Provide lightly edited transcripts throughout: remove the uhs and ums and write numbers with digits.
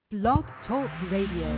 Blog Talk Radio.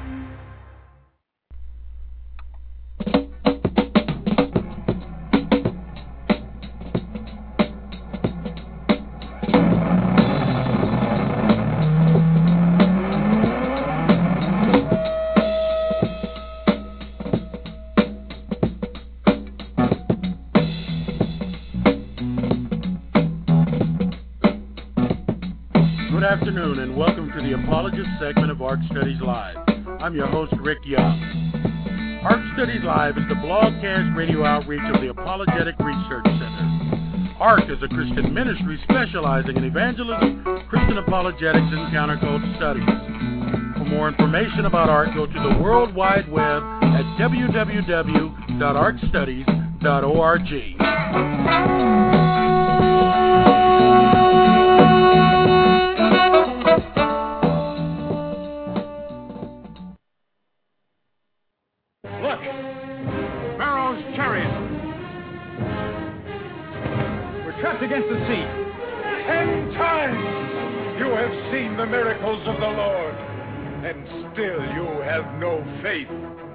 Good afternoon and welcome to the Apologist segment of ARC Studies Live. I'm your host, Rick Young. ARC Studies Live is the blogcast radio outreach of the Apologetic Research Center. ARC is a Christian ministry specializing in evangelism, Christian apologetics, and counterculture studies. For more information about ARC, go to the World Wide Web at www.arcstudies.org. Against the sea. 10 times you have seen the miracles of the Lord, and still you have no faith.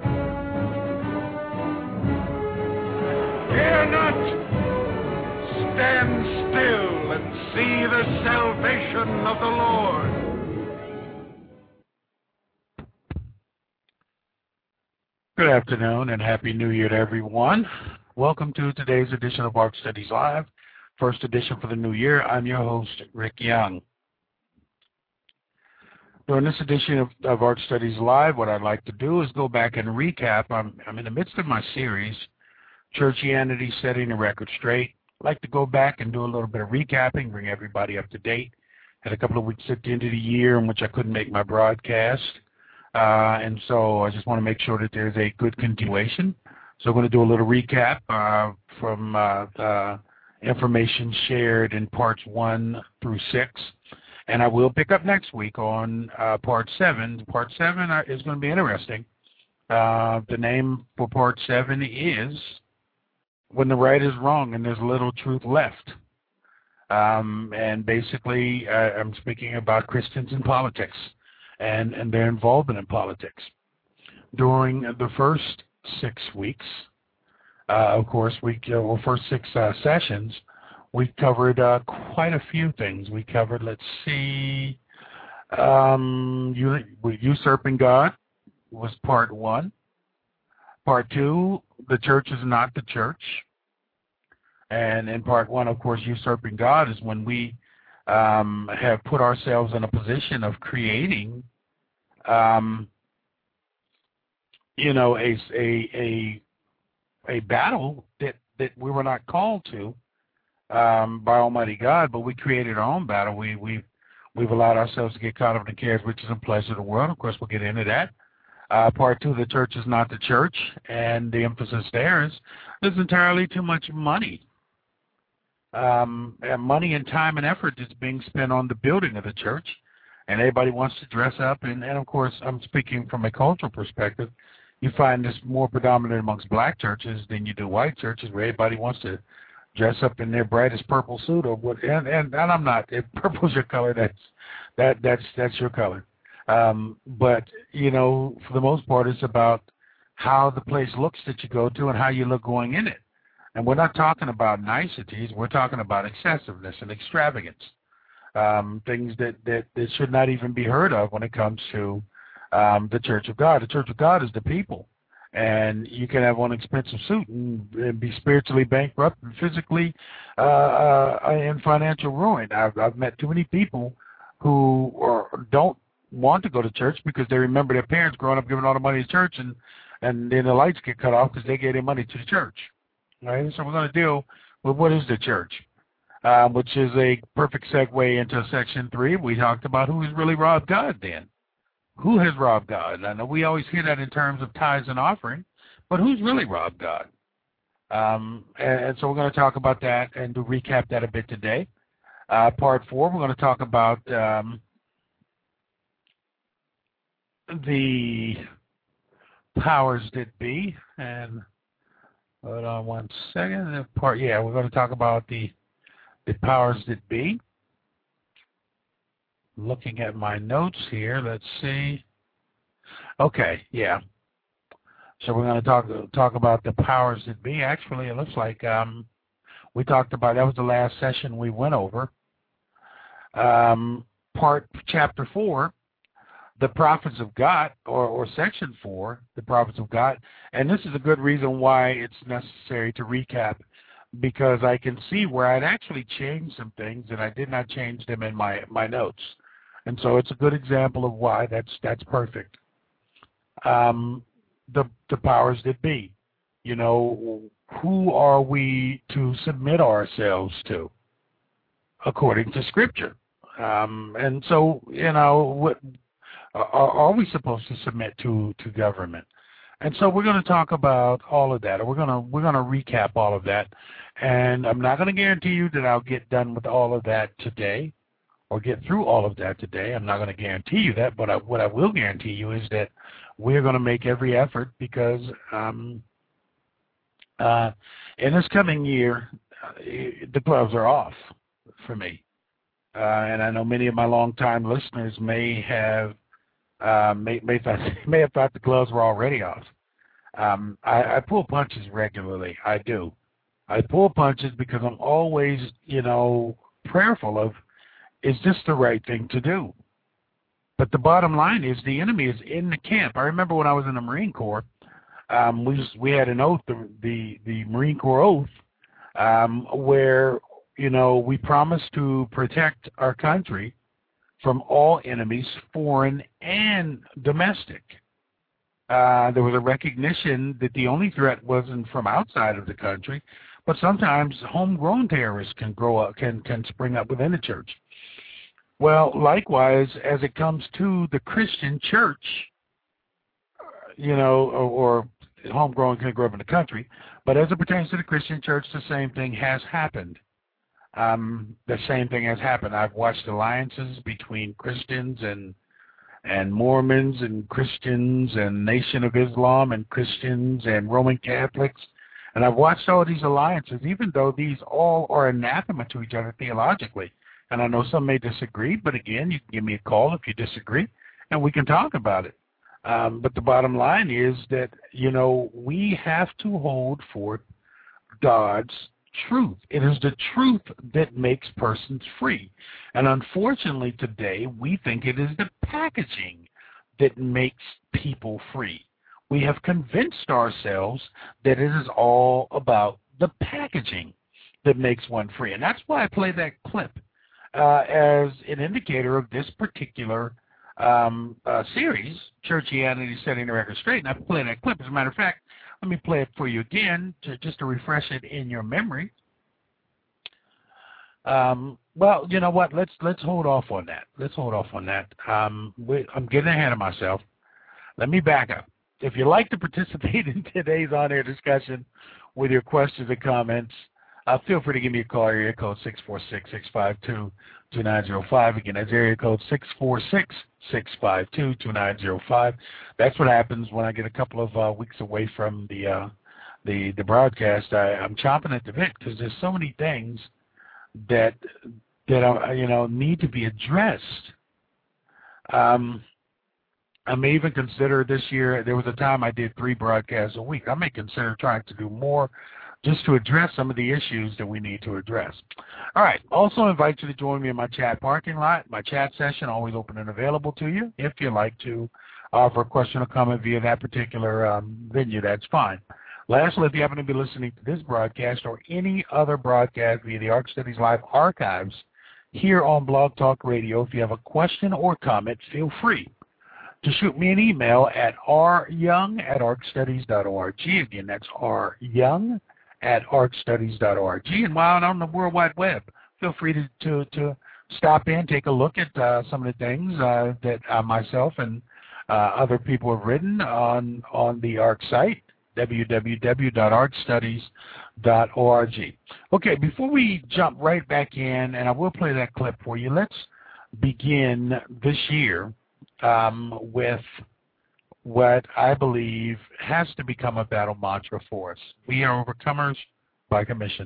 Fear not. Stand still and see the salvation of the Lord. Good afternoon and Happy New Year to everyone. Welcome to today's edition of ARC Studies Live. First edition for the new year. I'm your host, Rick Young. During this edition of ARC Studies Live, what I'd like to do is go back and recap. I'm in the midst of my series, Churchianity, Setting the Record Straight. I'd like to go back and do a little bit of recapping, bring everybody up to date. Had a couple of weeks at the end of the year in which I couldn't make my broadcast. And so I just want to make sure that there's a good continuation. So I'm going to do a little recap from information shared in parts 1 through 6, and I will pick up next week on part 7. Part 7 is going to be interesting. The name for part 7 is When the Right is Wrong and There's Little Truth Left. And basically, I'm speaking about Christians in politics and their involvement in politics. During the first 6 weeks, of course, first 6 sessions, we covered quite a few things. We covered, usurping God was part 1. Part 2, the church is not the church. And in part 1, of course, usurping God is when we have put ourselves in a position of creating, a battle that we were not called to by Almighty God, but we created our own battle. We've allowed ourselves to get caught up in the cares, riches, and pleasure of the world. Of course, we'll get into that. Part 2, the church is not the church, and the emphasis there is there's entirely too much money. And money and time and effort is being spent on the building of the church, and everybody wants to dress up. And of course, I'm speaking from a cultural perspective. You find this more predominant amongst black churches than you do white churches, where everybody wants to dress up in their brightest purple suit or what. And I'm not. If purple's your color, that's your color. But for the most part, it's about how the place looks that you go to and how you look going in it. And we're not talking about niceties. We're talking about excessiveness and extravagance, things that should not even be heard of when it comes to the Church of God. The Church of God is the people, and you can have one expensive suit and be spiritually bankrupt and physically in financial ruin. I've met too many people who don't want to go to church because they remember their parents growing up giving all the money to church, and then the lights get cut off because they gave their money to the church. Right? So we're going to deal with what is the church, which is a perfect segue into section 3. We talked about who has really robbed God then. Who has robbed God? I know we always hear that in terms of tithes and offering, but who's really robbed God? And so we're going to talk about that and to recap that a bit today. Part 4, we're going to talk about the powers that be. And hold on one second. We're going to talk about the powers that be. looking at my notes here. Let's see. Okay, yeah. So we're going to talk about the powers that be. Actually, it looks like we talked about, that was the last session we went over. Chapter 4, the prophets of God, or section 4, the prophets of God. And this is a good reason why it's necessary to recap, because I can see where I'd actually changed some things and I did not change them in my notes. And so it's a good example of why that's perfect. The powers that be. You know, who are we to submit ourselves to according to Scripture? And so, you know, what are we supposed to submit to government? And so we're going to talk about all of that. We're going to recap all of that. And I'm not going to guarantee you that I'll get done with all of that today or get through all of that today. I'm not going to guarantee you that, but what I will guarantee you is that we're going to make every effort, because in this coming year, the gloves are off for me. And I know many of my longtime listeners may have thought the gloves were already off. I pull punches regularly. I do. I pull punches because I'm always, you know, prayerful of, is this the right thing to do? But the bottom line is the enemy is in the camp. I remember when I was in the Marine Corps, we had an oath, the Marine Corps oath, where, you know, we promised to protect our country from all enemies, foreign and domestic. There was a recognition that the only threat wasn't from outside of the country, but sometimes homegrown terrorists can grow up, can spring up within the church. Well, likewise, as it comes to the Christian church, you know, or homegrown can grow up in the country, but as it pertains to the Christian church, the same thing has happened. The same thing has happened. I've watched alliances between Christians and Mormons and Christians and Nation of Islam and Christians and Roman Catholics. And I've watched all these alliances, even though these all are anathema to each other theologically. And I know some may disagree, but again, you can give me a call if you disagree, and we can talk about it. But the bottom line is that, you know, we have to hold forth God's truth. It is the truth that makes persons free. And unfortunately today, we think it is the packaging that makes people free. We have convinced ourselves that it is all about the packaging that makes one free. And that's why I play that clip as an indicator of this particular series, Churchianity Setting the Record Straight. And I play that clip. As a matter of fact, let me play it for you again, just to refresh it in your memory. Well, you know what? Let's hold off on that. Let's hold off on that. I'm getting ahead of myself. Let me back up. If you'd like to participate in today's on-air discussion with your questions and comments, feel free to give me a call. Area code 646-652-2905. Again, that's area code 646-652-2905. That's what happens when I get a couple of weeks away from the broadcast. I'm chomping at the bit because there's so many things that you know, need to be addressed. I may even consider this year, there was a time I did 3 broadcasts a week. I may consider trying to do more just to address some of the issues that we need to address. All right. Also invite you to join me in my chat parking lot. My chat session, always open and available to you. If you'd like to offer a question or comment via that particular venue, that's fine. Lastly, if you happen to be listening to this broadcast or any other broadcast via the Ark Studies Live archives here on Blog Talk Radio, if you have a question or comment, feel free to shoot me an email at ryoung@arkstudies.org. Again, that's ryoung@arkstudies.org. And while I'm on the World Wide Web, feel free to stop in, take a look at some of the things that myself and other people have written on the ARC site, www.arkstudies.org. Okay, before we jump right back in, and I will play that clip for you, let's begin this year with what I believe has to become a battle mantra for us. We are overcomers by commission.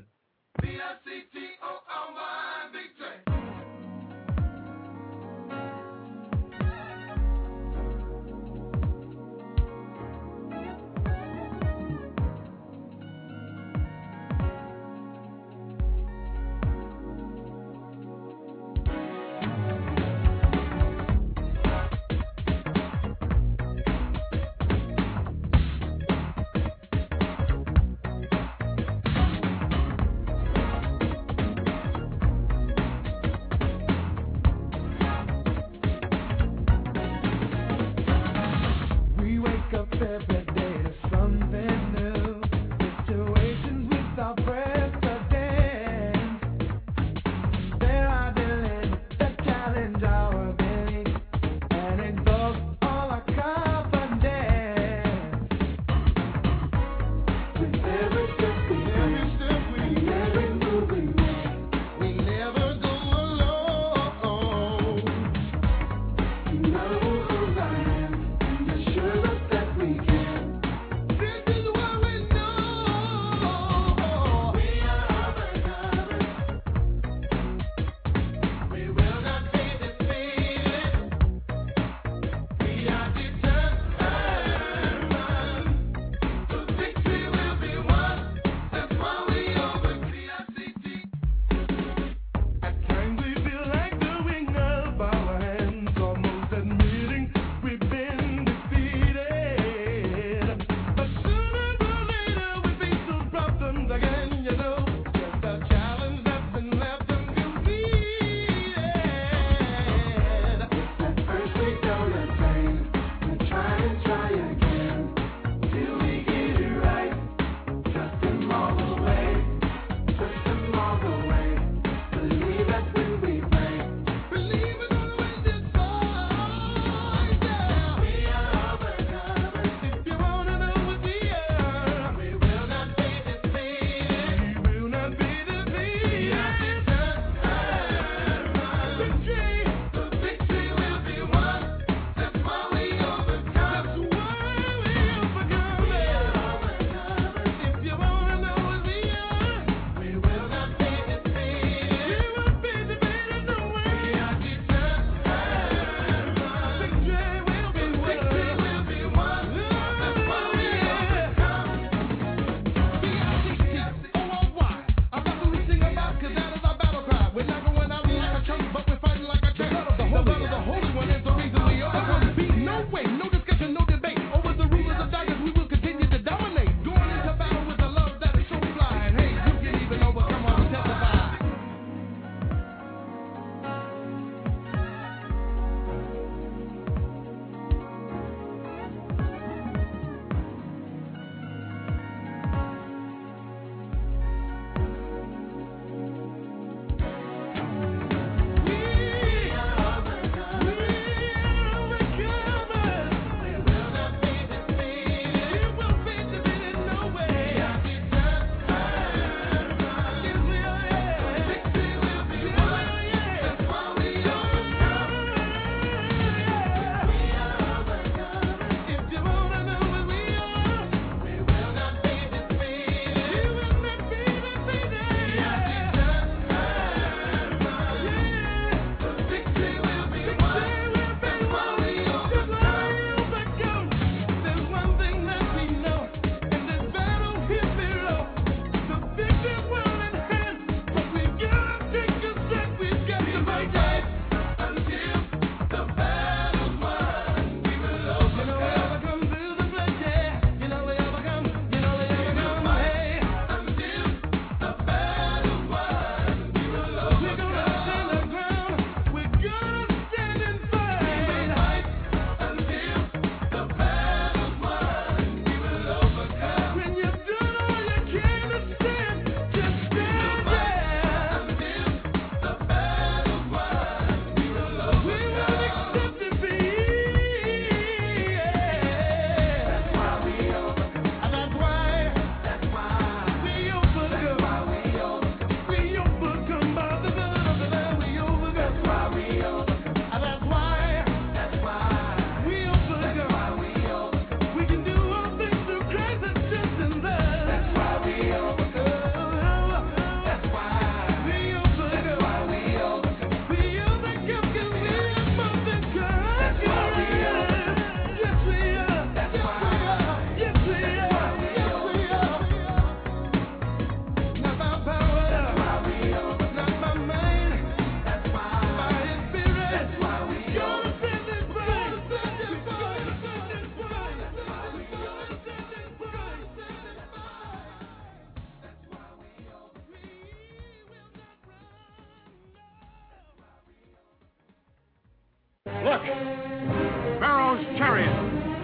Pharaoh's chariot.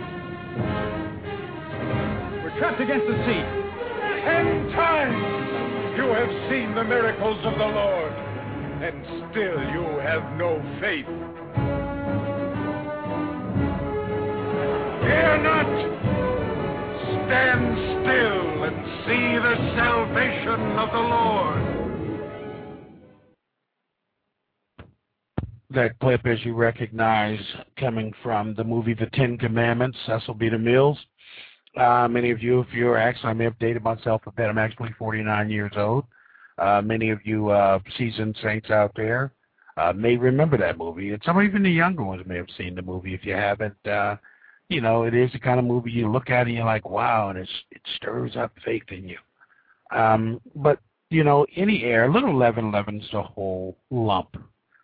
We're trapped against the sea. 10 times you have seen the miracles of the Lord, and still you have no faith. Fear not. Stand still and see the salvation of the Lord. That clip, as you recognize, coming from the movie The Ten Commandments, Cecil B. DeMille's. Many of you, if you're actually, I may have dated myself a bit, I'm actually 49 years old. Many of you seasoned saints out there may remember that movie. And some even the younger ones may have seen the movie. If you haven't, you know, it is the kind of movie you look at and you're like, wow, and it stirs up faith in you. But, you know, any air, a little leaven leavens the whole lump.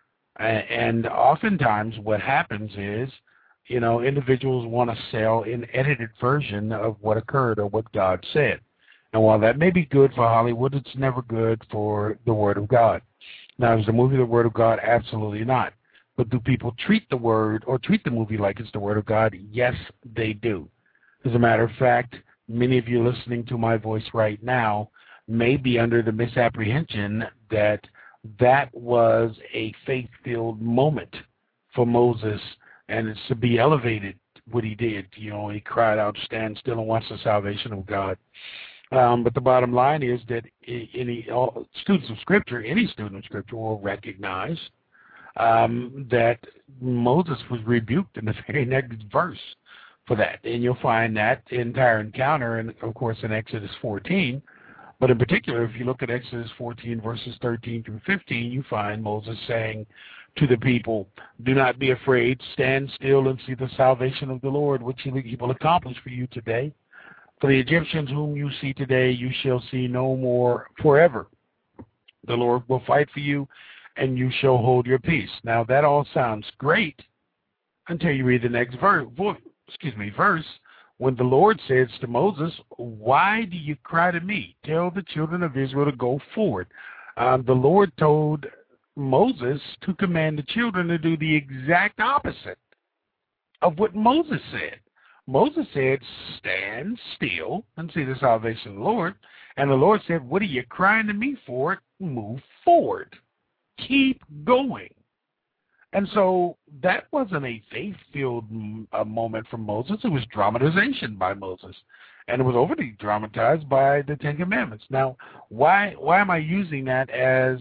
And oftentimes what happens is, you know, individuals want to sell an edited version of what occurred or what God said. And while that may be good for Hollywood, it's never good for the Word of God. Now, is the movie the Word of God? Absolutely not. But do people treat the Word or treat the movie like it's the Word of God? Yes, they do. As a matter of fact, many of you listening to my voice right now may be under the misapprehension that that was a faith-filled moment for Moses, and it's to be elevated what he did. You know, he cried out, stand still and watch the salvation of God. But the bottom line is that students of Scripture, any student of Scripture will recognize that Moses was rebuked in the very next verse for that. And you'll find that entire encounter, and of course, in Exodus 14. But in particular, if you look at Exodus 14, verses 13 through 15, you find Moses saying to the people, do not be afraid, stand still and see the salvation of the Lord, which he will accomplish for you today. For the Egyptians whom you see today, you shall see no more forever. The Lord will fight for you, and you shall hold your peace. Now, that all sounds great until you read the next verse, when the Lord says to Moses, why do you cry to me? Tell the children of Israel to go forward. The Lord told Moses to command the children to do the exact opposite of what Moses said. Moses said, stand still and see the salvation of the Lord. And the Lord said, what are you crying to me for? Move forward. Keep going. And so that wasn't a faith-filled moment for Moses. It was dramatization by Moses. And it was overly dramatized by the Ten Commandments. Now, why am I using that as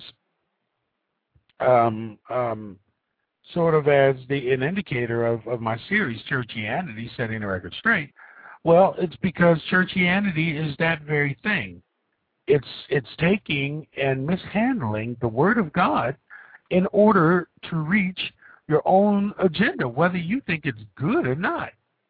sort of as an indicator of my series, Churchianity, Setting the Record Straight? Well, it's because Churchianity is that very thing. It's taking and mishandling the Word of God in order to reach your own agenda, whether you think it's good or not.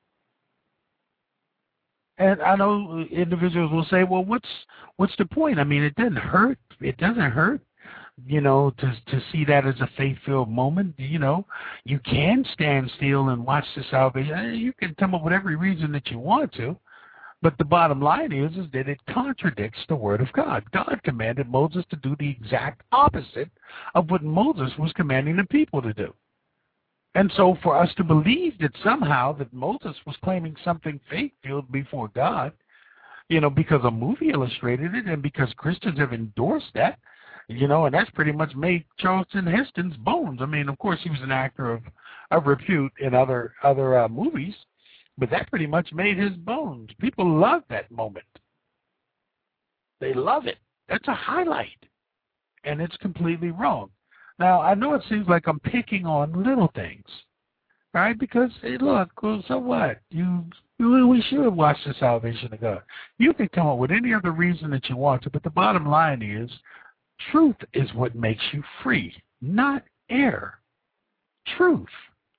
And I know individuals will say, well, what's the point? I mean, it doesn't hurt. It doesn't hurt, you know, to see that as a faith-filled moment. You know, you can stand still and watch the salvation. You can come up with every reason that you want to. But the bottom line is that it contradicts the Word of God. God commanded Moses to do the exact opposite of what Moses was commanding the people to do. And so for us to believe that somehow that Moses was claiming something faith-filled before God, you know, because a movie illustrated it and because Christians have endorsed that, you know, and that's pretty much made Charlton Heston's bones. I mean, of course, he was an actor of repute in other movies, but that pretty much made his bones. People love that moment. They love it. That's a highlight. And it's completely wrong. Now, I know it seems like I'm picking on little things, right? Because, hey, look, so what? We should watch the salvation of God. You can come up with any other reason that you want to, but the bottom line is truth is what makes you free, not error. Truth.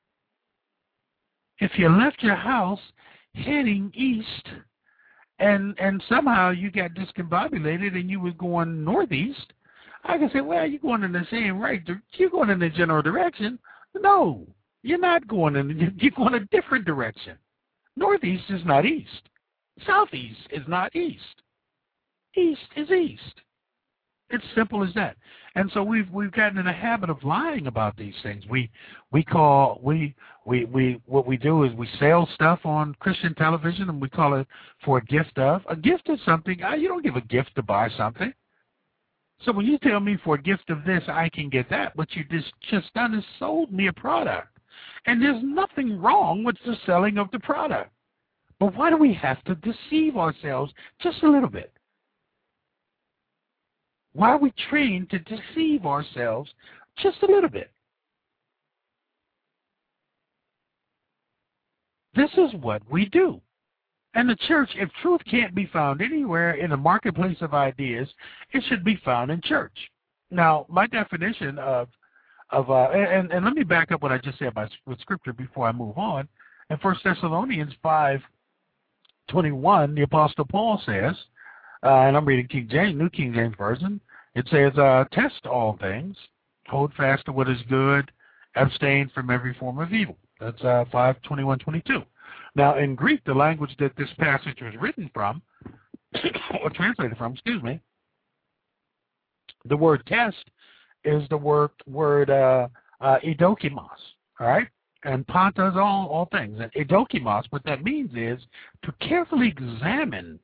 If you left your house heading east and somehow you got discombobulated and you was going northeast, I can say, well, you're going in the same you're going in the general direction. No, you're not going you're going a different direction. Northeast is not east. Southeast is not east. East is east. It's simple as that. And so we've gotten in a habit of lying about these things. What we do is we sell stuff on Christian television, and we call it for a gift of. A gift is something. You don't give a gift to buy something. So when you tell me for a gift of this, I can get that, what you just done is sold me a product. And there's nothing wrong with the selling of the product. But why do we have to deceive ourselves just a little bit? Why are we trained to deceive ourselves just a little bit? This is what we do. And the church, if truth can't be found anywhere in the marketplace of ideas, it should be found in church. Now, my definition and let me back up what I just said with Scripture before I move on. In 1 Thessalonians 5:21, the Apostle Paul says, and I'm reading New King James Version, it says, test all things, hold fast to what is good, abstain from every form of evil. That's 5:21-22. Now, in Greek, the language that this passage was written from, or translated from, the word test is the word idokimos, all right? And panta is all things. And idokimos, what that means is to carefully examine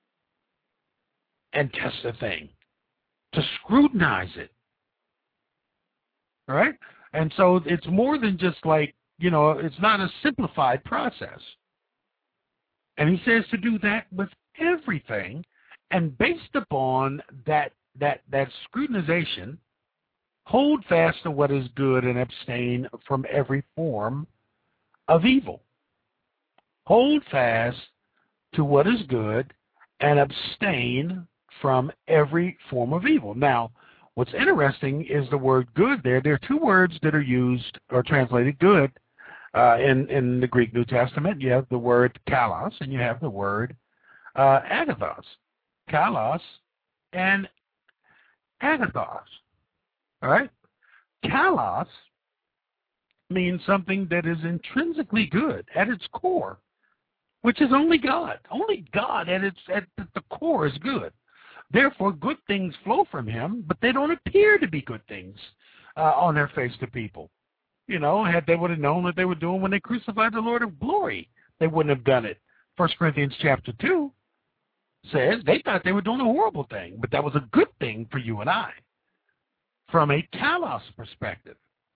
and test a thing, to scrutinize it, all right? And so it's more than just like, it's not a simplified process. And he says to do that with everything, and based upon that scrutinization, hold fast to what is good and abstain from every form of evil. Hold fast to what is good and abstain from every form of evil. Now, what's interesting is the word good there. There are two words that are used or translated good in the Greek New Testament. You have the word kalos and you have the word agathos. Kalos and agathos. All right? Kalos means something that is intrinsically good at its core, which is only God. Only God at the core is good. Therefore, good things flow from him, but they don't appear to be good things on their face to people. Had they would have known what they were doing when they crucified the Lord of glory, they wouldn't have done it. 1 Corinthians chapter 2 says they thought they were doing a horrible thing, but that was a good thing for you and I. From a kalos perspective,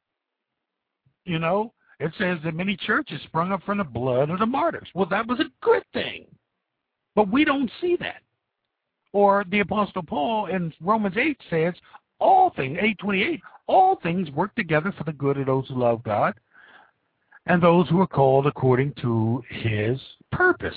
it says that many churches sprung up from the blood of the martyrs. Well, that was a good thing, but we don't see that. Or the Apostle Paul in Romans 8 says, all things, 8:28, all things work together for the good of those who love God and those who are called according to his purpose.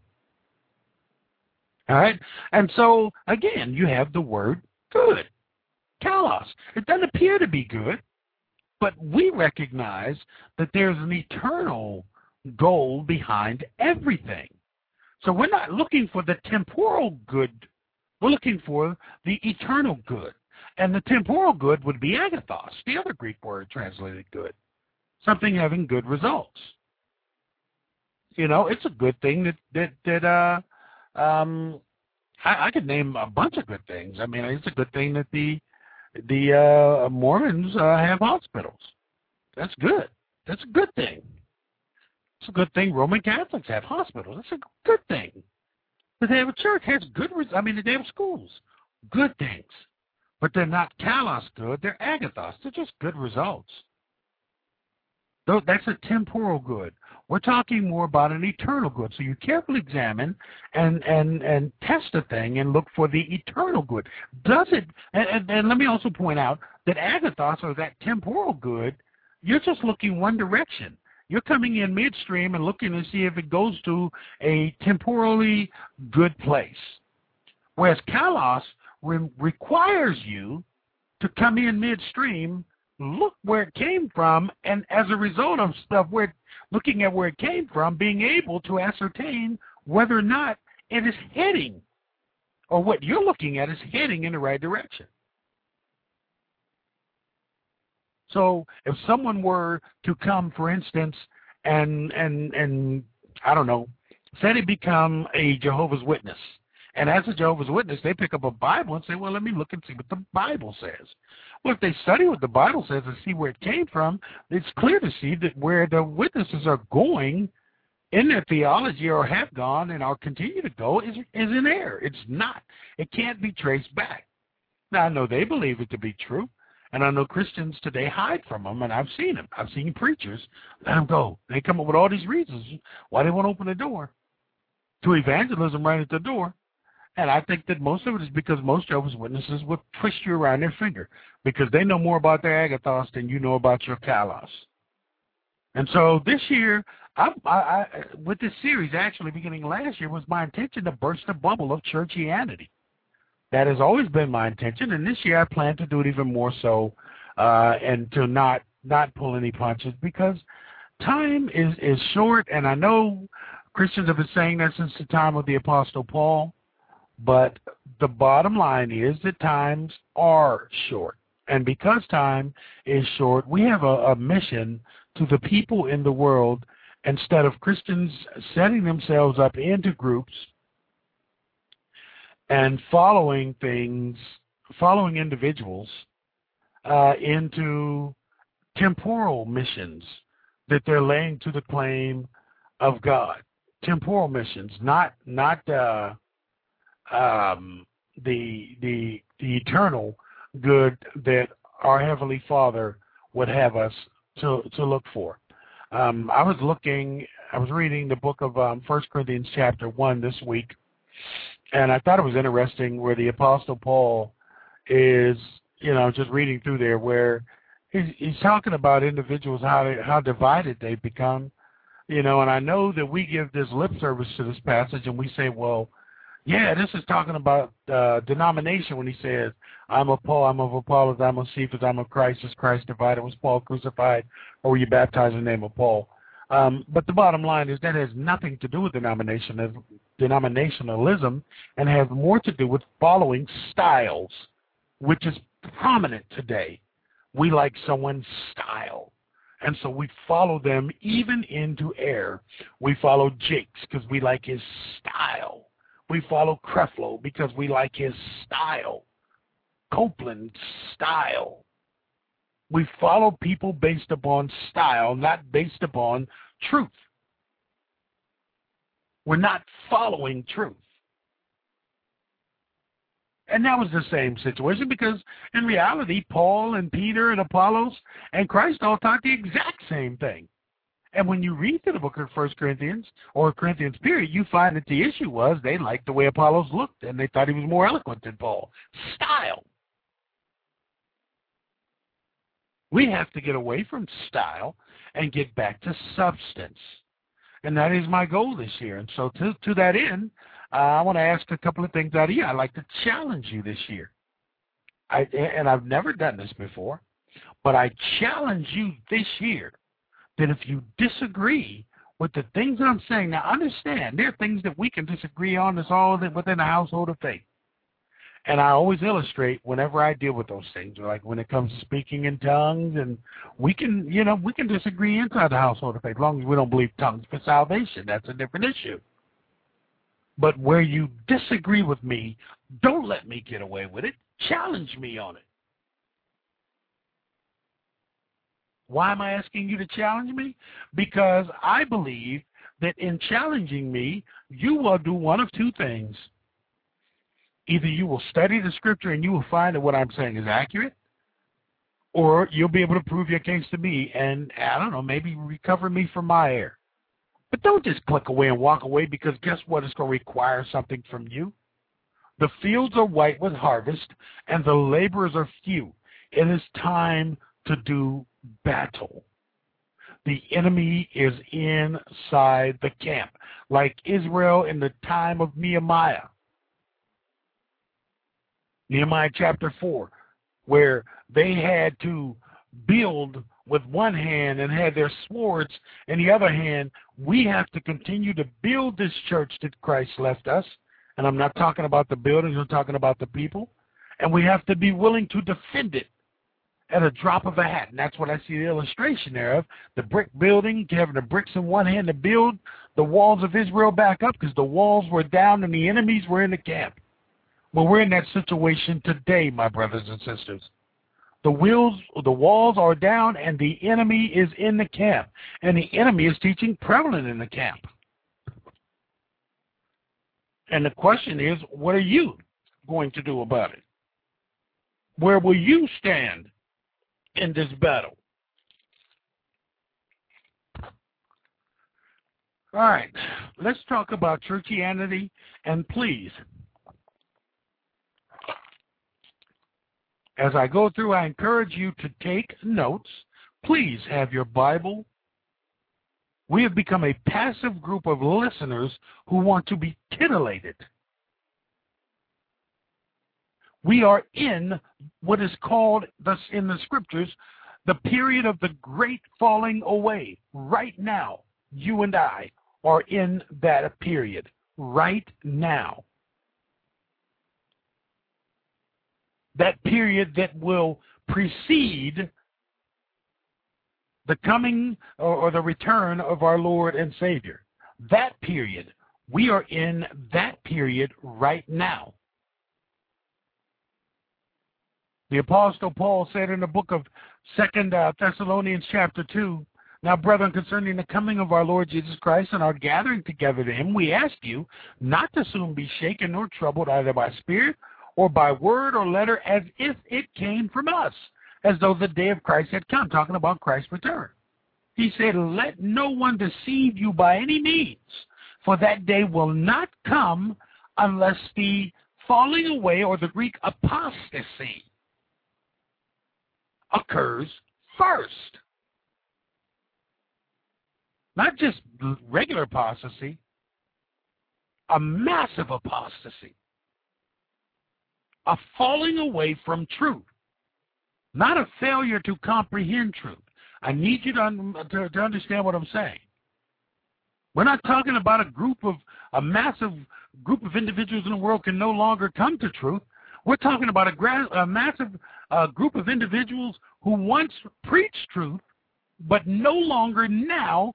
All right? And so, again, you have the word good. Kalos. It doesn't appear to be good, but we recognize that there's an eternal goal behind everything. So we're not looking for the temporal good. We're looking for the eternal good. And the temporal good would be agathos, the other Greek word translated good, something having good results. It's a good thing that I could name a bunch of good things. I mean, it's a good thing that the Mormons have hospitals. That's good. That's a good thing. It's a good thing Roman Catholics have hospitals. That's a good thing. That they have a church has good. They have schools. Good things. But they're not kalos good. They're agathos. They're just good results. Though that's a temporal good. We're talking more about an eternal good. So you carefully examine and test a thing and look for the eternal good. Does it? And let me also point out that agathos, or that temporal good, you're just looking one direction. You're coming in midstream and looking to see if it goes to a temporally good place. Whereas kalos requires you to come in midstream, look where it came from, and as a result of looking at where it came from, being able to ascertain whether or not it is heading, or what you're looking at is heading in the right direction. So if someone were to come, for instance, and I don't know, say they become a Jehovah's Witness, And as a Jehovah's Witness, they pick up a Bible and say, well, let me look and see what the Bible says. Well, if they study what the Bible says and see where it came from, it's clear to see that where the witnesses are going in their theology or have gone and are continue to go is in error. It's not. It can't be traced back. Now, I know they believe it to be true, and I know Christians today hide from them, and I've seen them. I've seen preachers let them go. They come up with all these reasons why they won't open the door to evangelism right at the door. And I think that most of it is because most Jehovah's Witnesses would twist you around their finger because they know more about their agathos than you know about your kalos. And so this year, I with this series, actually beginning last year, was my intention to burst the bubble of churchianity. That has always been my intention, and this year I plan to do it even more so, and to not pull any punches because time is short, and I know Christians have been saying that since the time of the Apostle Paul. But the bottom line is that times are short. And because time is short, we have a mission to the people in the world. Instead of Christians setting themselves up into groups and following individuals into temporal missions that they're laying to the claim of God. Temporal missions, not the eternal good that our Heavenly Father would have us to look for. I was reading the book of 1 Corinthians chapter 1 this week, and I thought it was interesting where the Apostle Paul is, just reading through there where he's talking about individuals, how divided they've become, and I know that we give this lip service to this passage and we say, well, yeah, this is talking about denomination when he says, I'm of Paul, I'm of Apollos, I'm of Cephas, I'm of Christ. Is Christ divided? Was Paul crucified? Or were you baptized in the name of Paul? But the bottom line is that has nothing to do with denominationalism and has more to do with following styles, which is prominent today. We like someone's style. And so we follow them even into error. We follow Jakes because we like his style. We follow Creflo because we like his style, Copeland's style. We follow people based upon style, not based upon truth. We're not following truth. And that was the same situation because in reality, Paul and Peter and Apollos and Christ all taught the exact same thing. And when you read through the book of 1 Corinthians, or Corinthians period, you find that the issue was they liked the way Apollos looked, and they thought he was more eloquent than Paul. Style. We have to get away from style and get back to substance. And that is my goal this year. And so to that end, I want to ask a couple of things out of you. I'd like to challenge you this year. And I've never done this before, but I challenge you this year that if you disagree with the things I'm saying, now understand, there are things that we can disagree on that's all within the household of faith. And I always illustrate whenever I deal with those things, like when it comes to speaking in tongues, and we can disagree inside the household of faith, as long as we don't believe tongues for salvation. That's a different issue. But where you disagree with me, don't let me get away with it. Challenge me on it. Why am I asking you to challenge me? Because I believe that in challenging me, you will do one of two things. Either you will study the scripture and you will find that what I'm saying is accurate, or you'll be able to prove your case to me and, I don't know, maybe recover me from my error. But don't just click away and walk away, because guess what? It's going to require something from you. The fields are white with harvest, and the laborers are few. It is time to do battle. The enemy is inside the camp, like Israel in the time of Nehemiah. Nehemiah chapter 4, where they had to build with one hand and had their swords in the other hand. We have to continue to build this church that Christ left us. And I'm not talking about the buildings, I'm talking about the people. And we have to be willing to defend it. at a drop of a hat. And that's what I see the illustration there of, the brick building, having the bricks in one hand to build the walls of Israel back up because the walls were down and the enemies were in the camp. Well, we're in that situation today, my brothers and sisters. The walls are down and the enemy is in the camp. And the enemy is teaching prevalent in the camp. And the question is, what are you going to do about it? Where will you stand in this battle? All right, let's talk about churchianity, and please, as I go through, I encourage you to take notes. Please have your Bible. We have become a passive group of listeners who want to be titillated. We are in what is called in the scriptures the period of the great falling away. Right now, you and I are in that period. Right now. That period that will precede the coming or the return of our Lord and Savior. That period. We are in that period right now. The Apostle Paul said in the book of 2 Thessalonians chapter 2, now, brethren, concerning the coming of our Lord Jesus Christ and our gathering together to him, we ask you not to soon be shaken nor troubled either by spirit or by word or letter as if it came from us, as though the day of Christ had come, talking about Christ's return. He said, let no one deceive you by any means, for that day will not come unless the falling away, or the Greek apostasy, occurs first. Not just regular apostasy, a massive apostasy. A falling away from truth. Not a failure to comprehend truth. I need you to understand what I'm saying. We're not talking about a massive group of individuals in the world can no longer come to truth. We're talking about a massive group of individuals who once preached truth, but no longer now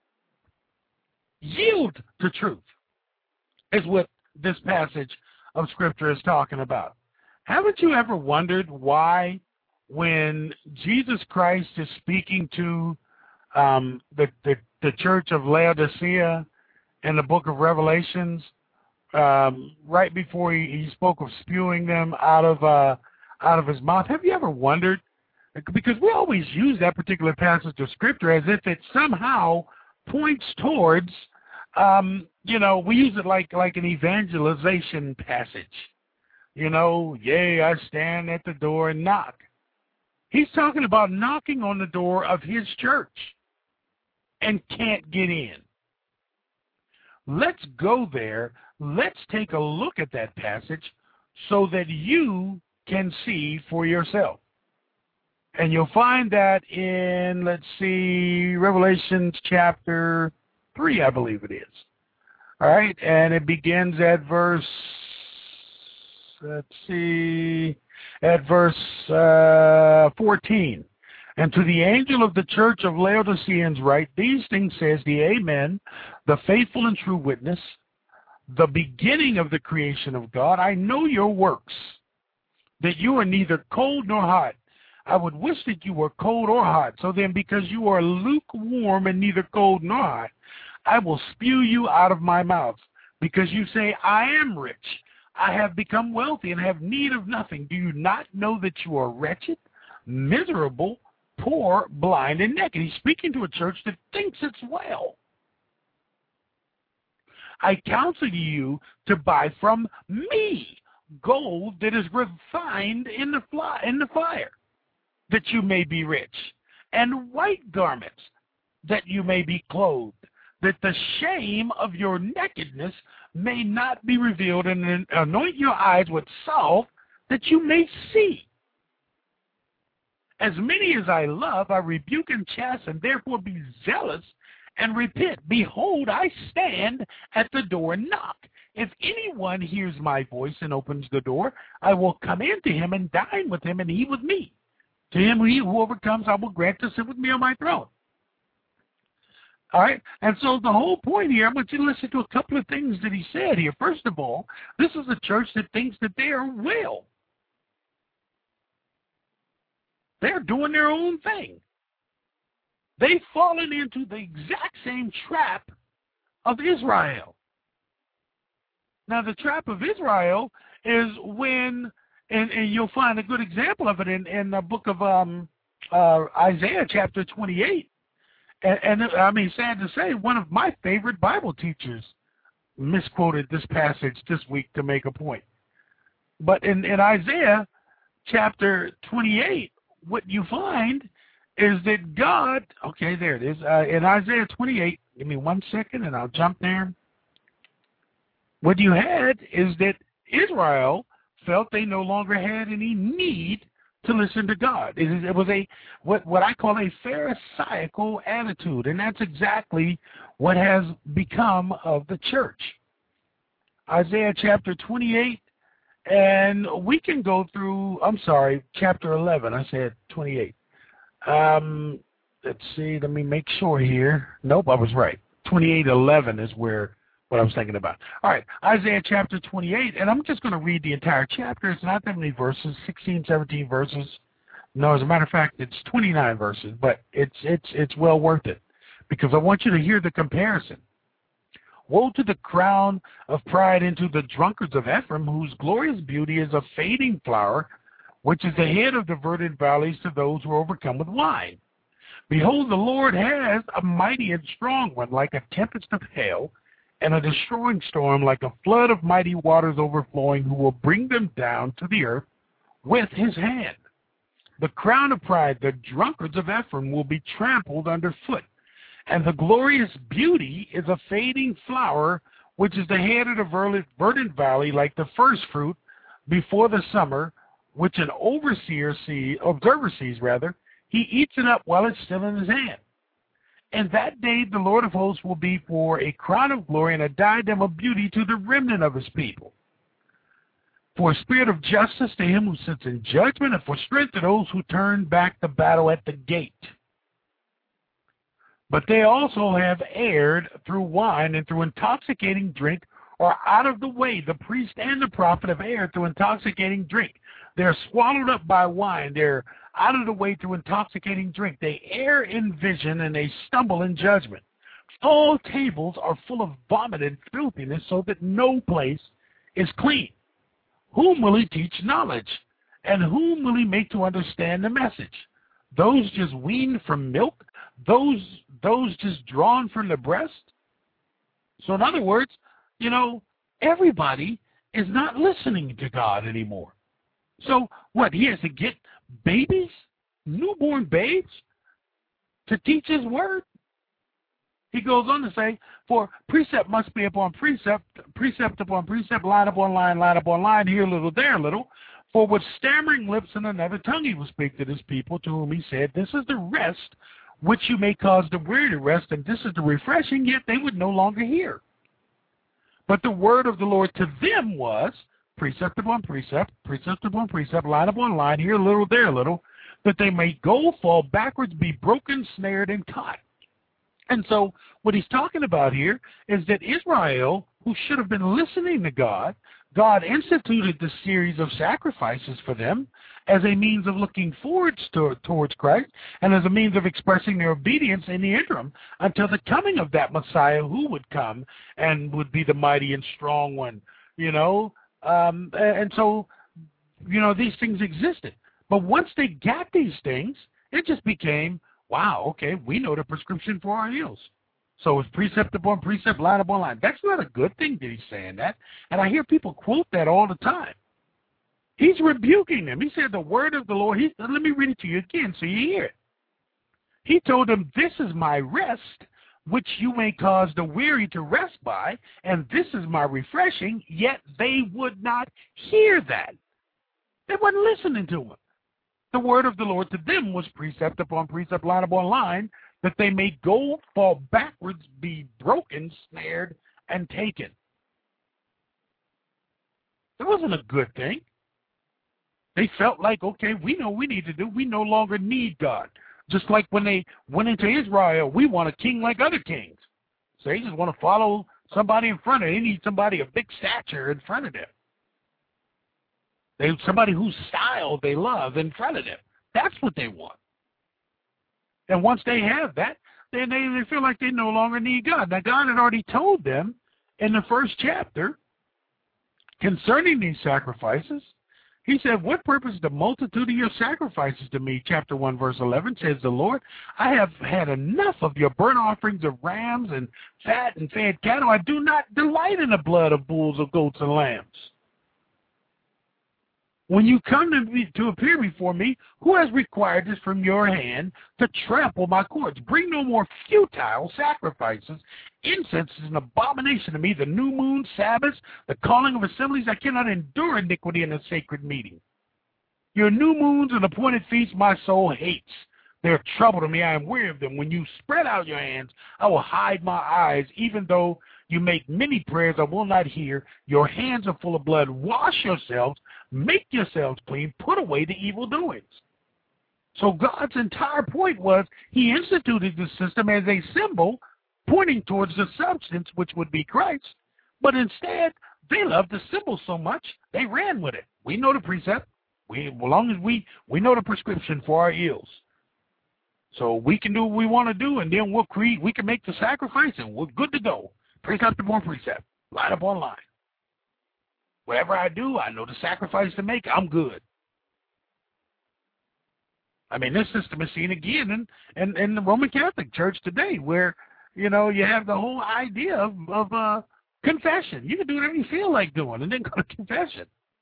yield to truth, is what this passage of Scripture is talking about. Haven't you ever wondered why, when Jesus Christ is speaking to the church of Laodicea in the book of Revelations, right before he spoke of spewing them out of his mouth, have you ever wondered? Because we always use that particular passage of Scripture as if it somehow points towards, we use it like an evangelization passage. Yea, I stand at the door and knock. He's talking about knocking on the door of his church and can't get in. Let's go there. Let's take a look at that passage so that you can see for yourself. And you'll find that in, Revelation chapter 3, I believe it is. All right, and it begins at verse, 14. And to the angel of the church of Laodiceans write, these things says the Amen, the faithful and true witness, the beginning of the creation of God. I know your works, that you are neither cold nor hot. I would wish that you were cold or hot. So then, because you are lukewarm and neither cold nor hot, I will spew you out of my mouth. Because you say, I am rich, I have become wealthy and have need of nothing. Do you not know that you are wretched, miserable, poor, blind, and naked? He's speaking to a church that thinks it's well. I counsel you to buy from me gold that is refined in the fire, that you may be rich, and white garments, that you may be clothed, that the shame of your nakedness may not be revealed, and anoint your eyes with salve, that you may see. As many as I love, I rebuke and chasten, therefore be zealous and repent. Behold, I stand at the door and knock. If anyone hears my voice and opens the door, I will come in to him and dine with him and he with me. To him who overcomes, I will grant to sit with me on my throne. All right? And so the whole point here, I want you to listen to a couple of things that he said here. First of all, this is a church that thinks that they are well. They're doing their own thing. They've fallen into the exact same trap of Israel. Now, the trap of Israel is when, and you'll find a good example of it in the book of Isaiah chapter 28. And I mean, sad to say, one of my favorite Bible teachers misquoted this passage this week to make a point. But in Isaiah chapter 28, what you find is that God, okay, there it is. In Isaiah 28, give me 1 second and I'll jump there. What you had is that Israel felt they no longer had any need to listen to God. It was a what I call a pharisaical attitude, and that's exactly what has become of the church. Isaiah chapter 28, and we can go through, I'm sorry, chapter 11. I said 28. Let's see, let me make sure here. Nope, I was right. 28:11 is what I was thinking about. All right, Isaiah chapter 28, and I'm just going to read the entire chapter. It's not that many verses, 16, 17 verses. No, as a matter of fact, it's 29 verses, but it's well worth it because I want you to hear the comparison. Woe to the crown of pride and to the drunkards of Ephraim, whose glorious beauty is a fading flower, which is the head of the verdant valleys to those who are overcome with wine. Behold, the Lord has a mighty and strong one, like a tempest of hail, and a destroying storm, like a flood of mighty waters overflowing, who will bring them down to the earth with his hand. The crown of pride, the drunkards of Ephraim, will be trampled underfoot, and the glorious beauty is a fading flower, which is the head of the verdant valley, like the first fruit before the summer, which an observer sees, he eats it up while it's still in his hand. And that day the Lord of hosts will be for a crown of glory and a diadem of beauty to the remnant of his people. For a spirit of justice to him who sits in judgment, and for strength to those who turn back the battle at the gate. But they also have erred through wine and through intoxicating drink, or out of the way. The priest and the prophet have erred through intoxicating drink. They're swallowed up by wine. They're out of the way through intoxicating drink. They err in vision and they stumble in judgment. All tables are full of vomit and filthiness, so that no place is clean. Whom will he teach knowledge? And whom will he make to understand the message? Those just weaned from milk? Those just drawn from the breast? So in other words, everybody is not listening to God anymore. So what, he has to get babies, newborn babes, to teach his word? He goes on to say, for precept must be upon precept, precept upon precept, line upon line, here a little, there a little. For with stammering lips and another tongue he will speak to his people, to whom he said, this is the rest which you may cause the weary to rest, and this is the refreshing, yet they would no longer hear. But the word of the Lord to them was, precept upon precept, precept upon precept, line upon line, here a little, there a little, that they may go, fall backwards, be broken, snared, and caught. And so what he's talking about here is that Israel, who should have been listening to God, God instituted this series of sacrifices for them as a means of looking forward towards Christ and as a means of expressing their obedience in the interim until the coming of that Messiah who would come and would be the mighty and strong one, and so, these things existed. But once they got these things, it just became, wow, okay, we know the prescription for our ills. So it's precept upon precept, line upon line. That's not a good thing that he's saying that. And I hear people quote that all the time. He's rebuking them. He said the word of the Lord, let me read it to you again so you hear it. He told them, this is my rest, which you may cause the weary to rest by, and this is my refreshing, yet they would not hear that. They weren't listening to him. The word of the Lord to them was precept upon precept, line upon line, that they may go, fall backwards, be broken, snared, and taken. It wasn't a good thing. They felt like, okay, we know what we need to do. We no longer need God. Just like when they went into Israel, we want a king like other kings. So they just want to follow somebody in front of them. They need somebody of big stature in front of them. Somebody whose style they love in front of them. That's what they want. And once they have that, then they feel like they no longer need God. Now, God had already told them in the first chapter concerning these sacrifices. He said, what purpose is the multitude of your sacrifices to me? Chapter 1, verse 11 says the Lord, I have had enough of your burnt offerings of rams and fat and fed cattle. I do not delight in the blood of bulls or goats and lambs. When you come to appear before me, who has required this from your hand to trample my courts? Bring no more futile sacrifices. Incense is an abomination to me. The new moon, Sabbaths, the calling of assemblies. I cannot endure iniquity in a sacred meeting. Your new moons and appointed feasts my soul hates. They are trouble to me. I am weary of them. When you spread out your hands, I will hide my eyes. Even though you make many prayers, I will not hear. Your hands are full of blood. Wash yourselves. Make yourselves clean. Put away the evil doings. So God's entire point was he instituted the system as a symbol pointing towards the substance, which would be Christ. But instead, they loved the symbol so much, they ran with it. We know the precept. As long as we know the prescription for our ills. So we can do what we want to do, and then we can make the sacrifice, and we're good to go. Precept upon precept, line upon line. Whatever I do, I know the sacrifice to make. I'm good. I mean, this system is seen again in the Roman Catholic Church today, where you have the whole idea of confession. You can do whatever you feel like doing, and then go to confession.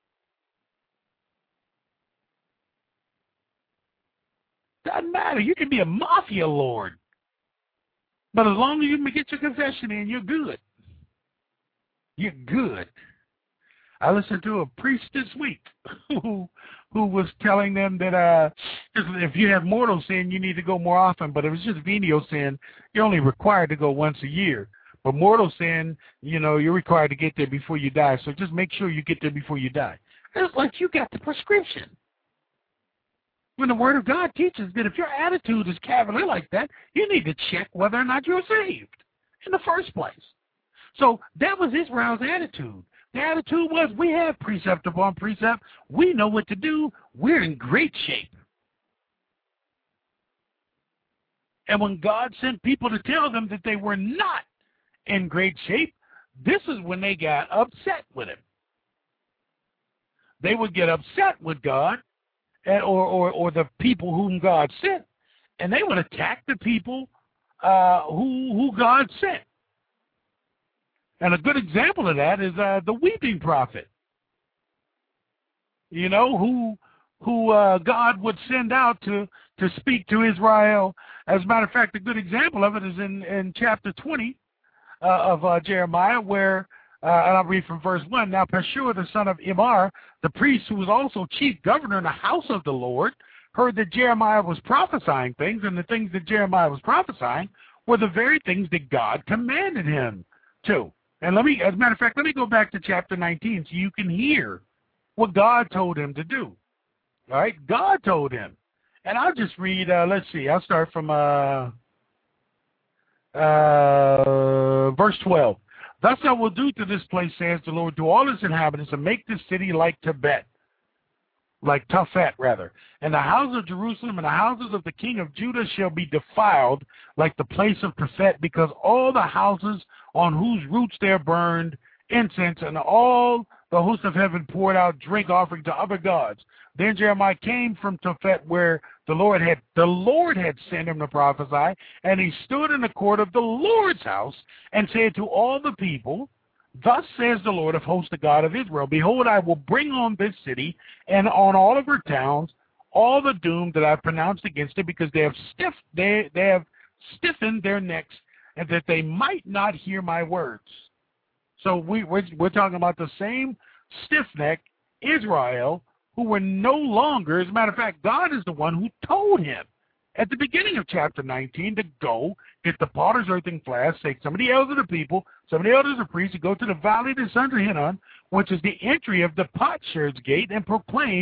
Doesn't matter. You can be a mafia lord, but as long as you can get your confession in, you're good. You're good. I listened to a priest this week who was telling them that if you have mortal sin, you need to go more often. But if it's just venial sin, you're only required to go once a year. But mortal sin, you're required to get there before you die. So just make sure you get there before you die. It's like you got the prescription. When the Word of God teaches that if your attitude is cavalier like that, you need to check whether or not you're saved in the first place. So that was Israel's attitude. The attitude was, we have precept upon precept. We know what to do. We're in great shape. And when God sent people to tell them that they were not in great shape, this is when they got upset with him. They would get upset with God or the people whom God sent, and they would attack the people who God sent. And a good example of that is the weeping prophet, who God would send out to speak to Israel. As a matter of fact, a good example of it is in chapter 20 of Jeremiah, where, and I'll read from verse 1, Now Pashur, the son of Immer, the priest who was also chief governor in the house of the Lord, heard that Jeremiah was prophesying things, and the things that Jeremiah was prophesying were the very things that God commanded him to. And as a matter of fact, let me go back to chapter 19 so you can hear what God told him to do. All right? God told him. And I'll just read, let's see, I'll start from verse 12. Thus I will do to this place, says the Lord, to all its inhabitants, and make this city like Tophet, and the houses of Jerusalem and the houses of the king of Judah shall be defiled like the place of Tophet, because all the houses on whose roots they are burned incense, and all the host of heaven poured out drink offering to other gods. Then Jeremiah came from Tophet, where the Lord had sent him to prophesy, and he stood in the court of the Lord's house and said to all the people, Thus says the Lord of hosts, the God of Israel, Behold, I will bring on this city and on all of her towns all the doom that I have pronounced against it, because they have stiffened their necks, and that they might not hear my words. So we're talking about the same stiff-necked Israel who were no longer, as a matter of fact, God is the one who told him at the beginning of chapter 19 to go get the potter's earthen flask, take some of the elders of the people, some of the elders of priests, to go to the valley of the sons of Hinnom, which is the entry of the potsherds gate, and proclaim,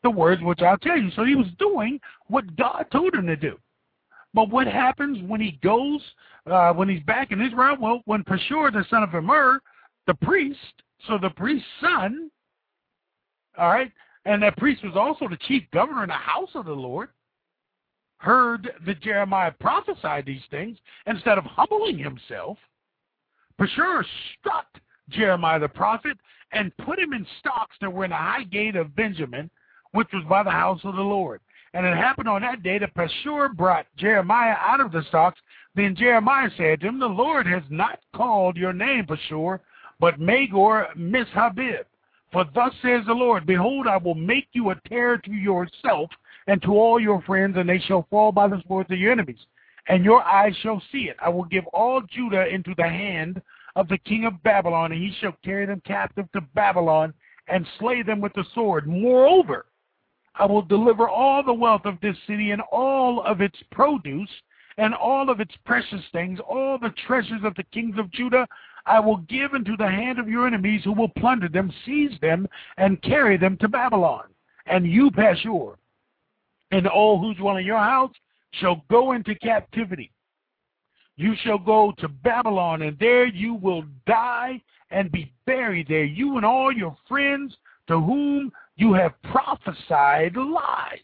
the words which I'll tell you. So he was doing what God told him to do. But what happens when he goes, when he's back in Israel? Well, when Pashur, the son of Immer, the priest, so the priest's son, all right, and that priest was also the chief governor in the house of the Lord, heard that Jeremiah prophesied these things, instead of humbling himself, Pashur struck Jeremiah the prophet and put him in stocks that were in the high gate of Benjamin, which was by the house of the Lord. And it happened on that day that Pashur brought Jeremiah out of the stocks. Then Jeremiah said to him, the Lord has not called your name Pashur, but Magor Mishabib. For thus says the Lord, behold, I will make you a terror to yourself and to all your friends, and they shall fall by the sword of your enemies. And your eyes shall see it. I will give all Judah into the hand of the king of Babylon, and he shall carry them captive to Babylon and slay them with the sword. Moreover, I will deliver all the wealth of this city and all of its produce and all of its precious things, all the treasures of the kings of Judah, I will give into the hand of your enemies, who will plunder them, seize them, and carry them to Babylon. And you, Pashur, and all who dwell in your house shall go into captivity. You shall go to Babylon, and there you will die and be buried there, you and all your friends to whom you have prophesied lies.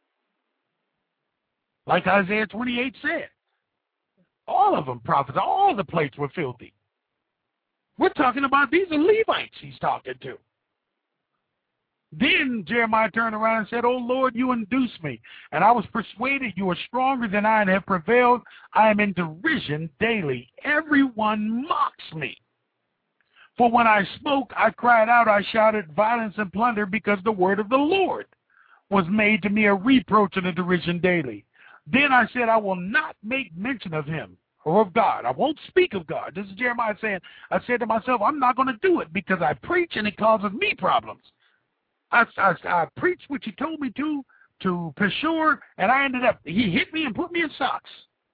Like Isaiah 28 said. All of them prophesied. All the plates were filthy. We're talking about these are Levites he's talking to. Then Jeremiah turned around and said, O Lord, you induced me, and I was persuaded you are stronger than I and have prevailed. I am in derision daily. Everyone mocks me. For when I spoke, I cried out, I shouted violence and plunder, because the word of the Lord was made to me a reproach and a derision daily. Then I said, I will not make mention of him or of God. I won't speak of God. This is Jeremiah saying, I said to myself, I'm not going to do it because I preach and it causes me problems. I preached what you told me to Pashur, and I ended up, he hit me and put me in stocks.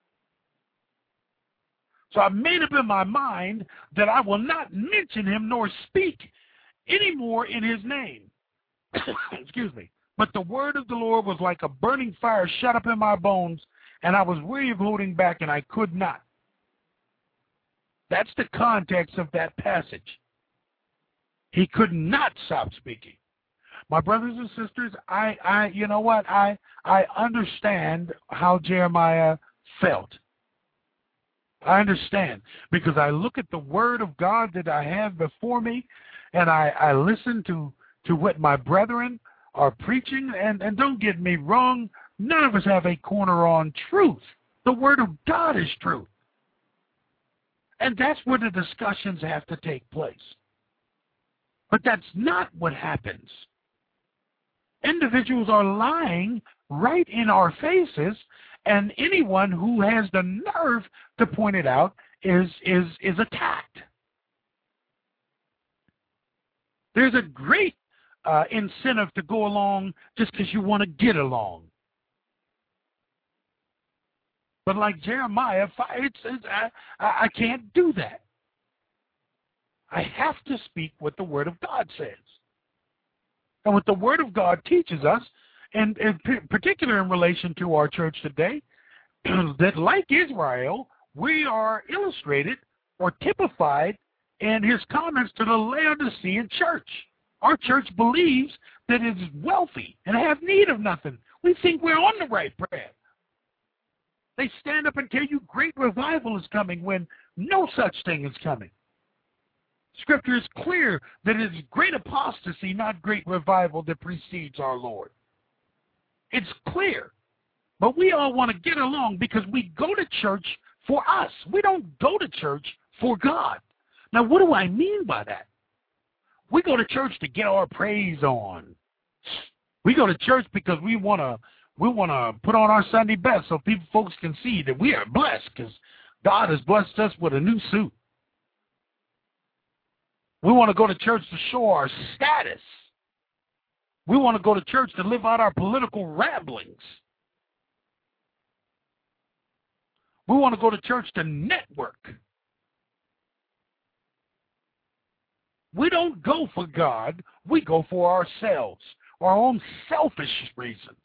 So I made up in my mind that I will not mention him nor speak anymore in his name. Excuse me. But the word of the Lord was like a burning fire shut up in my bones, and I was weary of holding back, and I could not. That's the context of that passage. He could not stop speaking. My brothers and sisters, you know what? I understand how Jeremiah felt. I understand, because I look at the word of God that I have before me, and I listen to what my brethren are preaching, and don't get me wrong, none of us have a corner on truth. The word of God is truth. And that's where the discussions have to take place. But that's not what happens. Individuals are lying right in our faces, and anyone who has the nerve to point it out is attacked. There's a great incentive to go along just because you want to get along. But like Jeremiah, I can't do that. I have to speak what the Word of God says. And what the Word of God teaches us, and in particular in relation to our church today, that like Israel, we are illustrated or typified in his comments to the Laodicean church. Our church believes that it is wealthy and have need of nothing. We think we're on the right path. They stand up and tell you great revival is coming when no such thing is coming. Scripture is clear that it is great apostasy, not great revival, that precedes our Lord. It's clear. But we all want to get along because we go to church for us. We don't go to church for God. Now, what do I mean by that? We go to church to get our praise on. We go to church because we want to put on our Sunday best so folks can see that we are blessed because God has blessed us with a new suit. We want to go to church to show our status. We want to go to church to live out our political ramblings. We want to go to church to network. We don't go for God. We go for ourselves. or our own selfish reasons.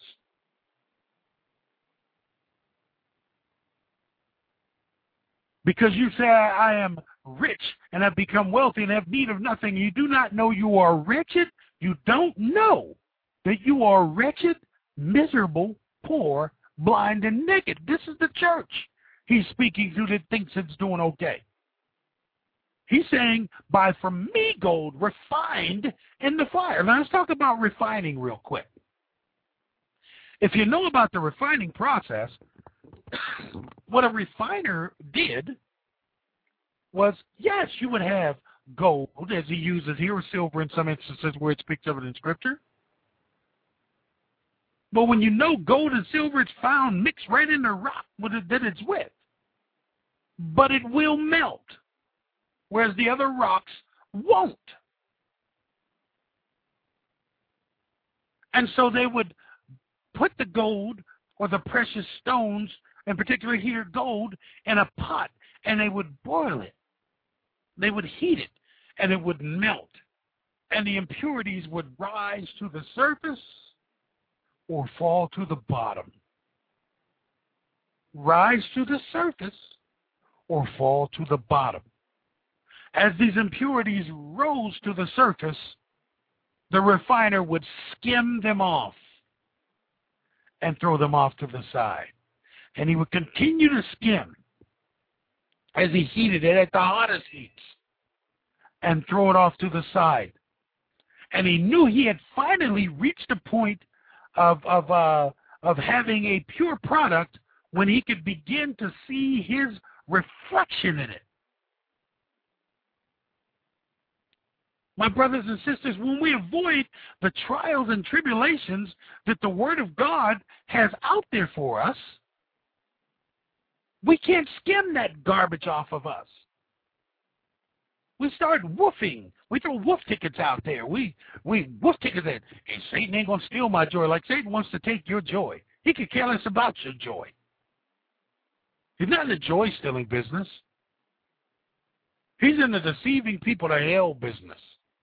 Because you say, I am rich and have become wealthy and have need of nothing. You do not know you are wretched. You don't know that you are wretched, miserable, poor, blind, and naked. This is the church he's speaking to that thinks it's doing okay. He's saying, buy from me gold refined in the fire. Now let's talk about refining real quick. If you know about the refining process, what a refiner did was, yes, you would have gold, as he uses here, or silver in some instances where it speaks of it in Scripture. But when you know gold and silver, it's found mixed right in the rock that it's with. But it will melt, whereas the other rocks won't. And so they would put the gold or the precious stones, in particular here gold, in a pot, and they would boil it. They would heat it, and it would melt. And the impurities would rise to the surface or fall to the bottom. Rise to the surface or fall to the bottom. As these impurities rose to the surface, the refiner would skim them off and throw them off to the side. And he would continue to skim as he heated it at the hottest heats and throw it off to the side. And he knew he had finally reached a point of having a pure product when he could begin to see his reflection in it. My brothers and sisters, when we avoid the trials and tribulations that the Word of God has out there for us, we can't skim that garbage off of us. We start woofing. We throw woof tickets out there. We woof tickets at, hey, Satan ain't going to steal my joy. Like Satan wants to take your joy. He could care less about your joy. He's not in the joy-stealing business. He's in the deceiving people to hell business.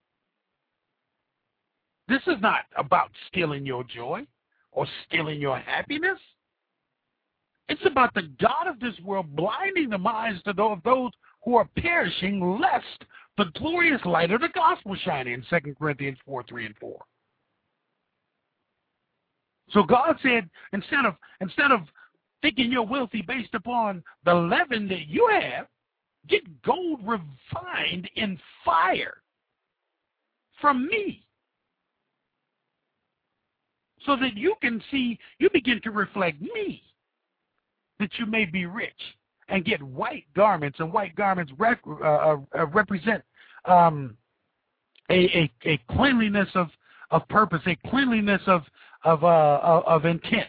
This is not about stealing your joy or stealing your happiness. It's about the God of this world blinding the minds of those who are perishing, lest the glorious light of the gospel shine in 2 Corinthians 4:3-4. So God said, instead of thinking you're wealthy based upon the leaven that you have, get gold refined in fire from me, so that you can see, you begin to reflect me, that you may be rich, and get white garments. And white garments represent a cleanliness of purpose, a cleanliness of intent,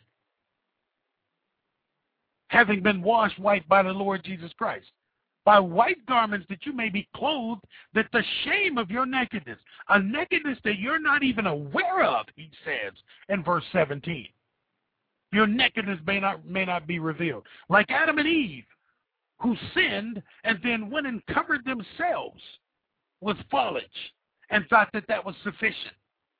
having been washed white by the Lord Jesus Christ. By white garments that you may be clothed, that the shame of your nakedness, a nakedness that you're not even aware of, he says in verse 17. Your nakedness may not be revealed. Like Adam and Eve, who sinned and then went and covered themselves with foliage and thought that that was sufficient.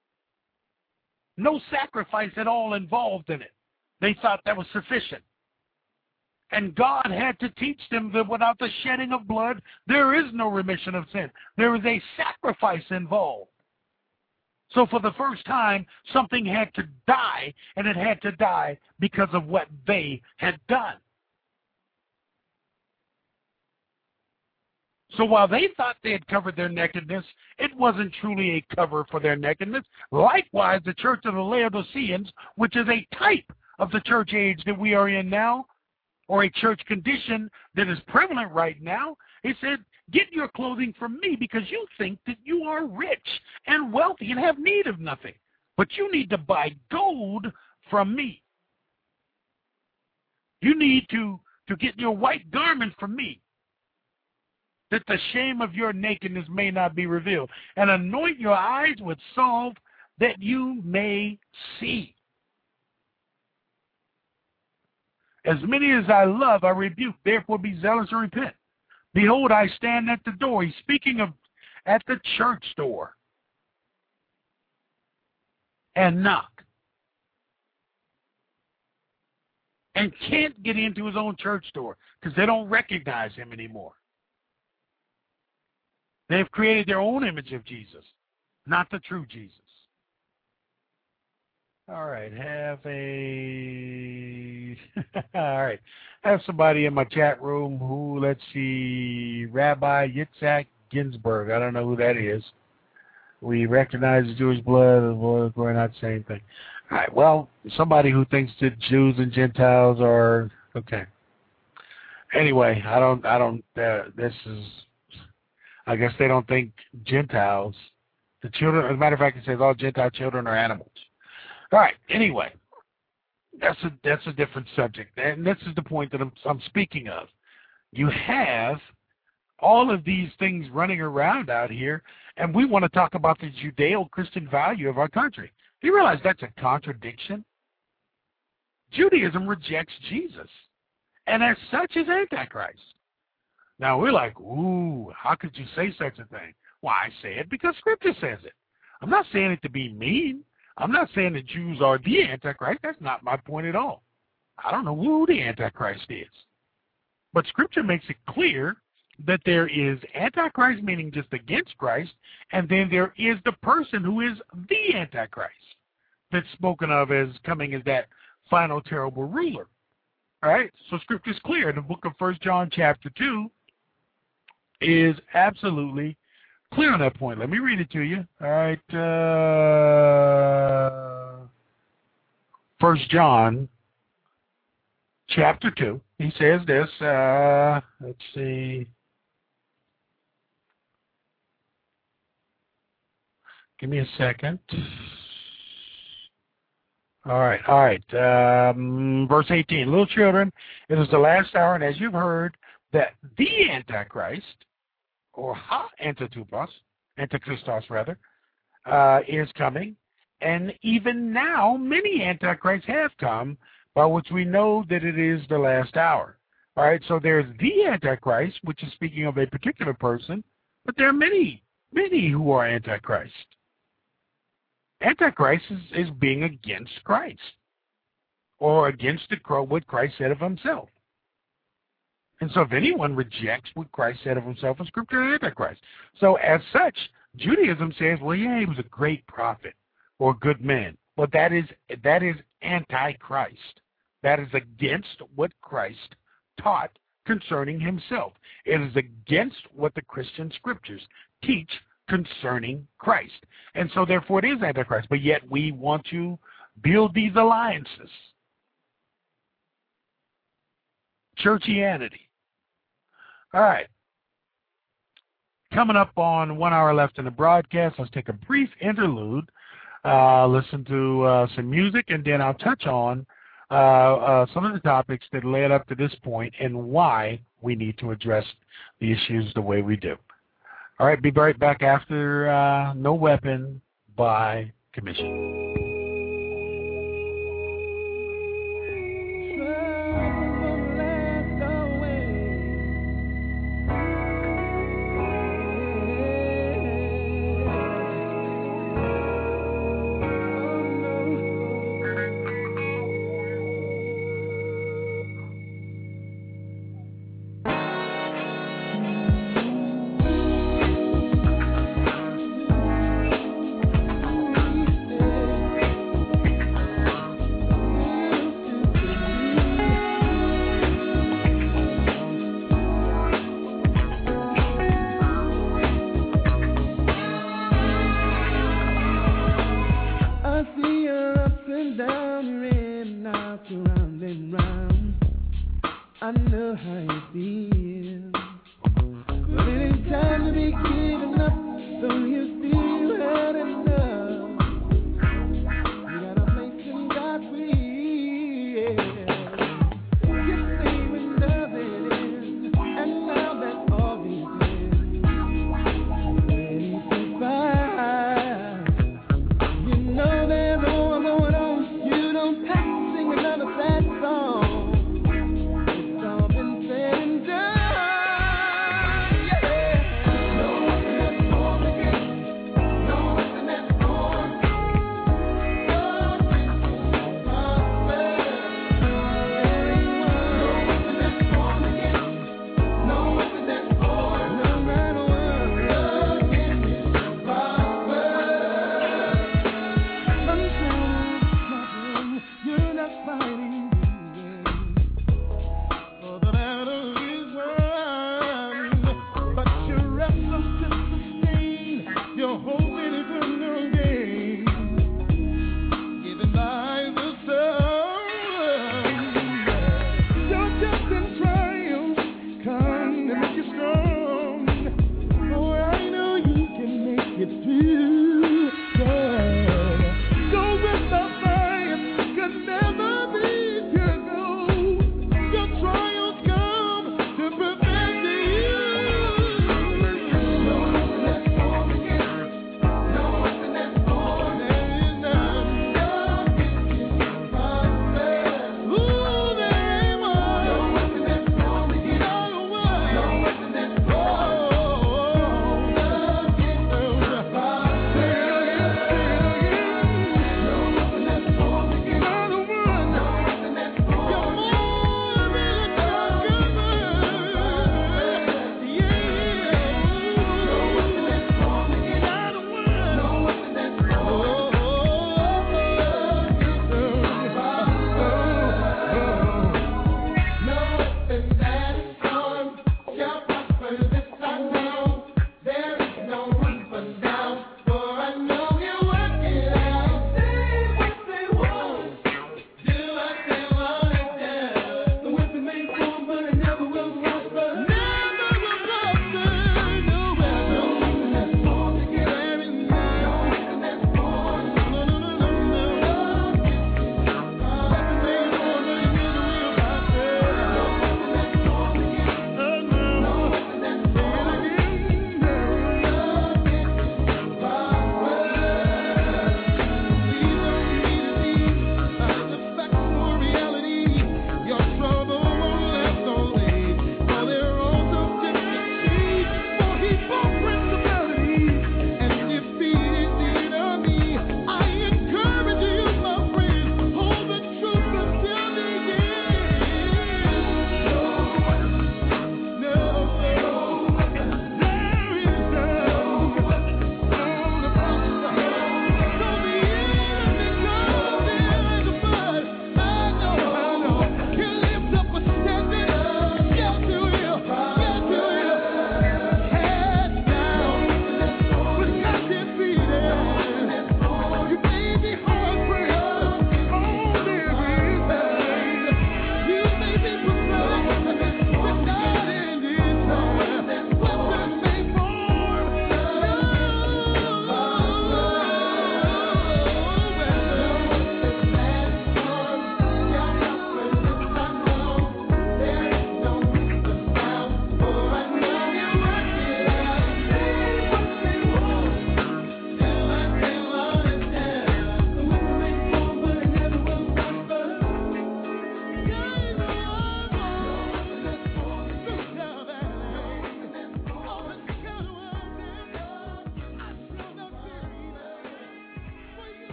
No sacrifice at all involved in it. They thought that was sufficient. And God had to teach them that without the shedding of blood, there is no remission of sin. There is a sacrifice involved. So for the first time, something had to die, and it had to die because of what they had done. So while they thought they had covered their nakedness, it wasn't truly a cover for their nakedness. Likewise, the church of the Laodiceans, which is a type of the church age that we are in now, or a church condition that is prevalent right now, he said, get your clothing from me because you think that you are rich and wealthy and have need of nothing. But you need to buy gold from me. You need to get your white garment from me, that the shame of your nakedness may not be revealed, and anoint your eyes with salve that you may see. As many as I love, I rebuke. Therefore be zealous and repent. Behold, I stand at the door. He's speaking of at the church door. and knock and can't get into his own church door because they don't recognize him anymore. They've created their own image of Jesus, not the true Jesus. All right, have somebody in my chat room who, let's see, Rabbi Yitzhak Ginsburg. I don't know who that is. We recognize the Jewish blood. We're not saying anything. All right, well, somebody who thinks that Jews and Gentiles are, okay. Anyway, I guess they don't think Gentiles, the children, as a matter of fact, it says all Gentile children are animals. All right, anyway, that's a different subject, and this is the point that I'm speaking of. You have all of these things running around out here, and we want to talk about the Judeo-Christian value of our country. Do you realize that's a contradiction? Judaism rejects Jesus, and as such is Antichrist. Now, we're like, ooh, how could you say such a thing? Well, I say it because Scripture says it. I'm not saying it to be mean. I'm not saying the Jews are the Antichrist. That's not my point at all. I don't know who the Antichrist is. But Scripture makes it clear that there is Antichrist, meaning just against Christ, and then there is the person who is the Antichrist that's spoken of as coming as that final terrible ruler. All right? So Scripture's clear. The book of 1 John chapter 2 is absolutely clear on that point. Let me read it to you. All right. 1 John chapter 2. He says this. Let's see. Give me a second. All right. Verse 18. Little children, it is the last hour, and as you've heard, that the Antichrist, or Antichristos rather, is coming, and even now many Antichrists have come, by which we know that it is the last hour. All right, so there's the Antichrist, which is speaking of a particular person, but there are many who are Antichrist. Antichrist is being against Christ, or against what Christ said of himself. And so if anyone rejects what Christ said of himself in Scripture, they're Antichrist. So as such, Judaism says, well, yeah, he was a great prophet or a good man. Well, that is Antichrist. That is against what Christ taught concerning himself. It is against what the Christian Scriptures teach concerning Christ. And so therefore it is Antichrist. But yet we want to build these alliances. Churchianity. All right. Coming up on 1 hour left in the broadcast, let's take a brief interlude, listen to some music, and then I'll touch on some of the topics that led up to this point and why we need to address the issues the way we do. All right, be right back after No Weapon by Commission.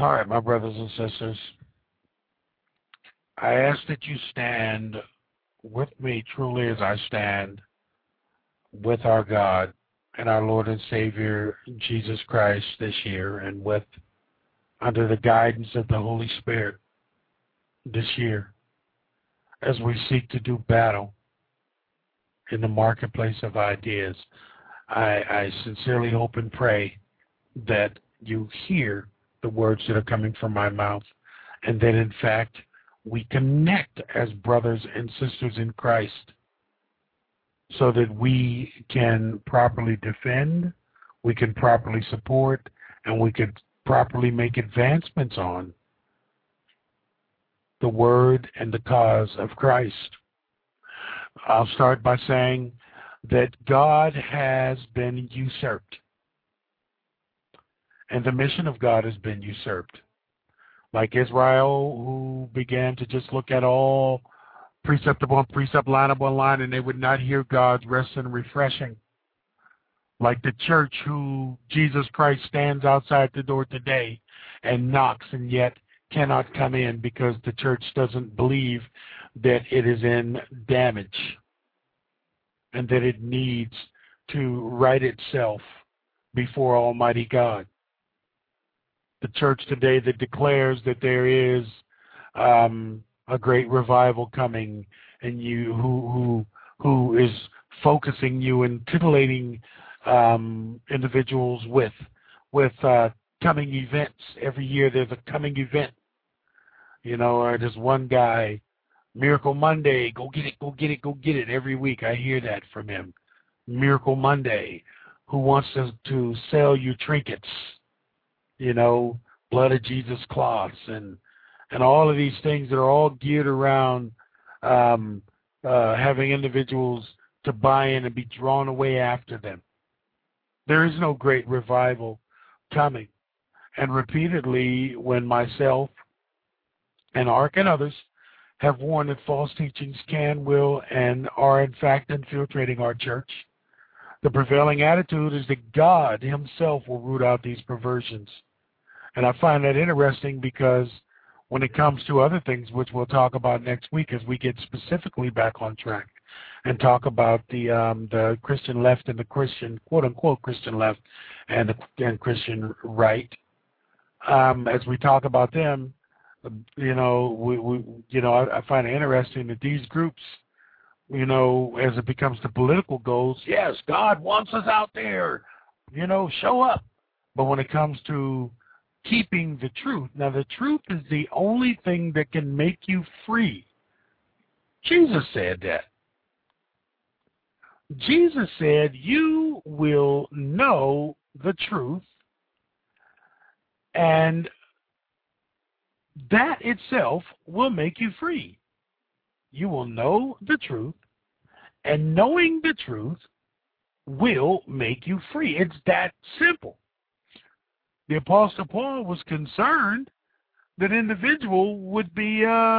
All right, my brothers and sisters, I ask that you stand with me truly as I stand with our God and our Lord and Savior, Jesus Christ, this year, and with, under the guidance of the Holy Spirit this year, as we seek to do battle in the marketplace of ideas. I sincerely hope and pray that you hear the words that are coming from my mouth, and that, in fact, we connect as brothers and sisters in Christ so that we can properly defend, we can properly support, and we can properly make advancements on the word and the cause of Christ. I'll start by saying that God has been usurped, and the mission of God has been usurped. Like Israel, who began to just look at all precept upon precept, line upon line, and they would not hear God's rest and refreshing. Like the church, who Jesus Christ stands outside the door today and knocks, and yet cannot come in because the church doesn't believe that it is in damage and that it needs to right itself before Almighty God. The church today that declares that there is a great revival coming, and you who is focusing you and titillating individuals with coming events. Every year there's a coming event. You know, there's one guy, Miracle Monday, go get it, go get it, go get it. Every week I hear that from him. Miracle Monday, who wants to sell you trinkets, you know, blood of Jesus cloths, and all of these things that are all geared around having individuals to buy in and be drawn away after them. There is no great revival coming. And repeatedly, when myself and ARC and others have warned that false teachings can, will, and are in fact infiltrating our church, the prevailing attitude is that God himself will root out these perversions. And I find that interesting because when it comes to other things, which we'll talk about next week as we get specifically back on track and talk about the Christian left and the Christian, quote-unquote Christian left and Christian right, as we talk about them, you know, I find it interesting that these groups, you know, as it becomes to political goals, yes, God wants us out there, you know, show up. But when it comes to keeping the truth, now the truth is the only thing that can make you free. Jesus said that. Jesus said, you will know the truth, and that itself will make you free. You will know the truth, and knowing the truth will make you free. It's that simple. The Apostle Paul was concerned that individual would be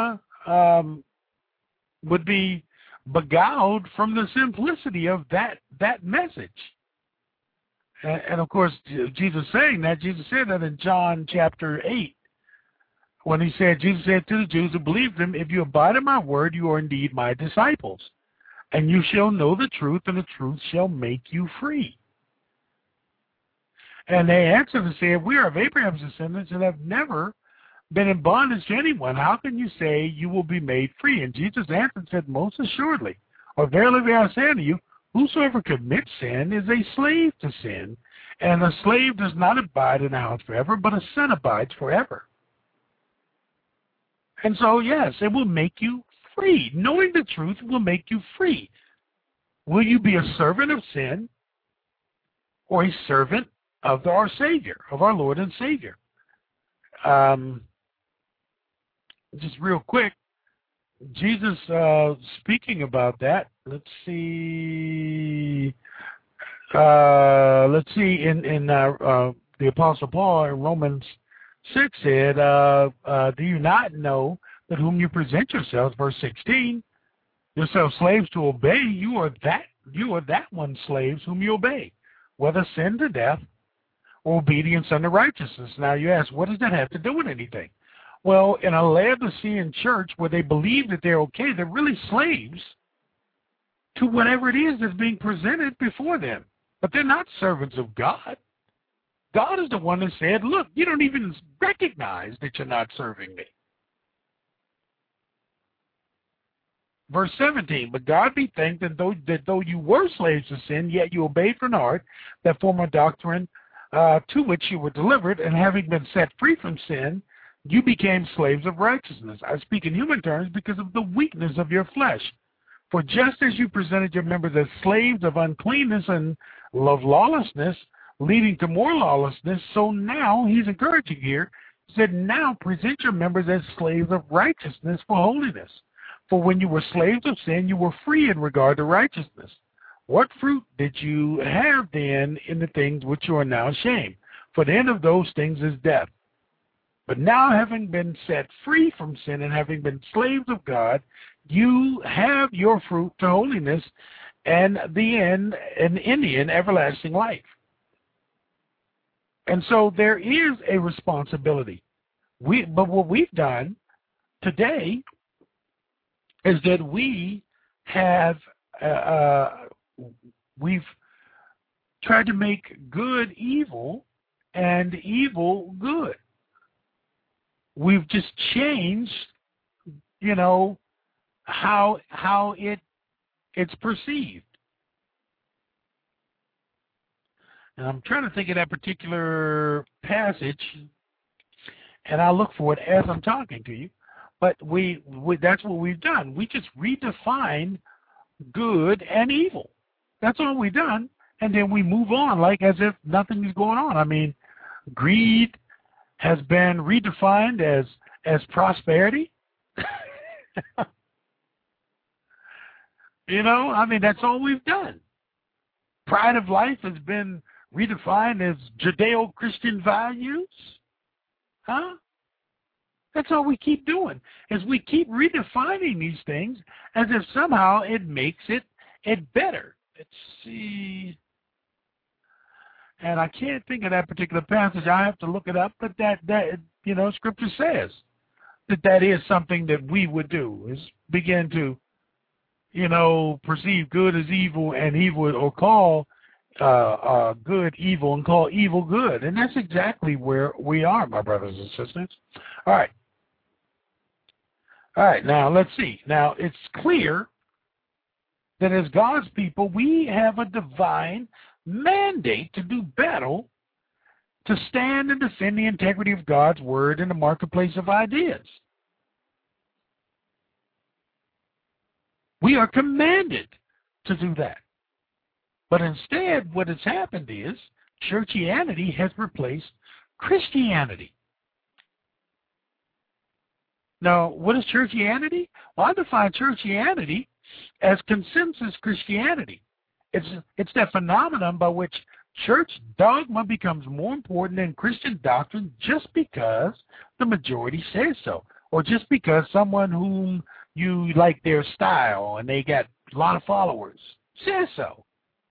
beguiled from the simplicity of that message. And of course, Jesus said that in John chapter 8, when Jesus said to the Jews who believed him, if you abide in my word, you are indeed my disciples, and you shall know the truth, and the truth shall make you free. And they answered and said, we are of Abraham's descendants and have never been in bondage to anyone. How can you say you will be made free? And Jesus answered and said, most assuredly, or verily I say unto you, whosoever commits sin is a slave to sin, and a slave does not abide in the house forever, but a son abides forever. And so, yes, it will make you free. Knowing the truth will make you free. Will you be a servant of sin or a servant of our Savior, of our Lord and Savior? Just real quick, Jesus speaking about that. Let's see in the Apostle Paul in Romans 6 said, do you not know that whom you present yourselves, verse 16, yourselves slaves to obey, you are that one slaves whom you obey, whether sin to death obedience unto righteousness. Now you ask, what does that have to do with anything? Well, in a Laodicean church where they believe that they're okay, they're really slaves to whatever it is that's being presented before them. But they're not servants of God. God is the one that said, look, you don't even recognize that you're not serving me. Verse 17, but God be thanked that though you were slaves to sin, yet you obeyed from the heart that former doctrine to which you were delivered, and having been set free from sin, you became slaves of righteousness. I speak in human terms because of the weakness of your flesh. For just as you presented your members as slaves of uncleanness and of lawlessness, leading to more lawlessness, so now, he's encouraging here, he said, now present your members as slaves of righteousness for holiness. For when you were slaves of sin, you were free in regard to righteousness. What fruit did you have then in the things which you are now ashamed? For the end of those things is death. But now, having been set free from sin and having been slaves of God, you have your fruit to holiness, and in the end, everlasting life. And so there is a responsibility. But what we've done today is that we have we've tried to make good evil and evil good. We've just changed, how it's perceived. And I'm trying to think of that particular passage, and I'll look for it as I'm talking to you. But we that's what we've done. We just redefined good and evil. That's all we've done, and then we move on like as if nothing is going on. I mean, greed has been redefined as prosperity. That's all we've done. Pride of life has been redefined as Judeo-Christian values. That's all we keep doing, is we keep redefining these things as if somehow it makes it better. Let's see. And I can't think of that particular passage. I have to look it up, but that Scripture says that is something that we would do, is begin to, perceive good as evil and evil, or call good evil and call evil good. And that's exactly where we are, my brothers and sisters. All right, now let's see. Now, it's clear that as God's people, we have a divine mandate to do battle, to stand and defend the integrity of God's word in the marketplace of ideas. We are commanded to do that. But instead, what has happened is churchianity has replaced Christianity. Now, what is churchianity? Well, I define churchianity as consensus Christianity. It's that phenomenon by which church dogma becomes more important than Christian doctrine just because the majority says so, or just because someone whom you like their style and they got a lot of followers says so.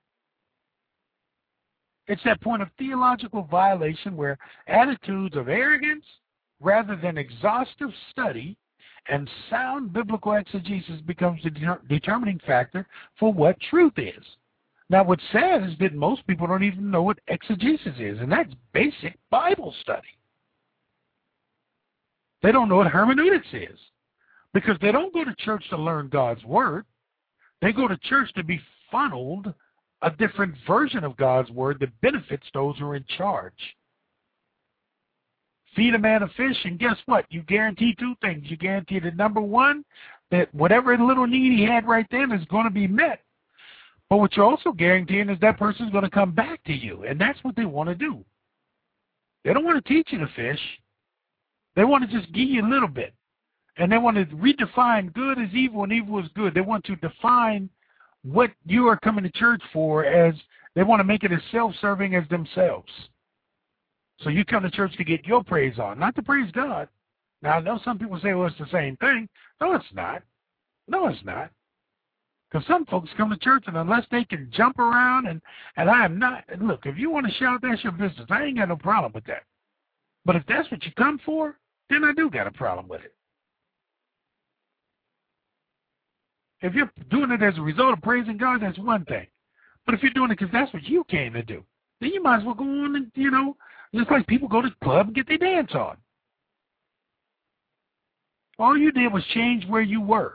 It's that point of theological violation where attitudes of arrogance rather than exhaustive study and sound biblical exegesis becomes the determining factor for what truth is. Now, what's sad is that most people don't even know what exegesis is, and that's basic Bible study. They don't know what hermeneutics is, because they don't go to church to learn God's word. They go to church to be funneled a different version of God's word that benefits those who are in charge. Feed a man a fish, and guess what? You guarantee two things. You guarantee that, number one, that whatever little need he had right then is going to be met. But what you're also guaranteeing is that person's going to come back to you, and that's what they want to do. They don't want to teach you to fish. They want to just give you a little bit. And they want to redefine good as evil and evil as good. They want to define what you are coming to church for as they want to make it as self-serving as themselves. So you come to church to get your praise on, not to praise God. Now, I know some people say, well, it's the same thing. No, it's not. No, it's not. Because some folks come to church, and unless they can jump around, and I am not, look, if you want to shout, that's your business. I ain't got no problem with that. But if that's what you come for, then I do got a problem with it. If you're doing it as a result of praising God, that's one thing. But if you're doing it because that's what you came to do, then you might as well go on and, just like people go to the club and get their dance on. All you did was change where you were.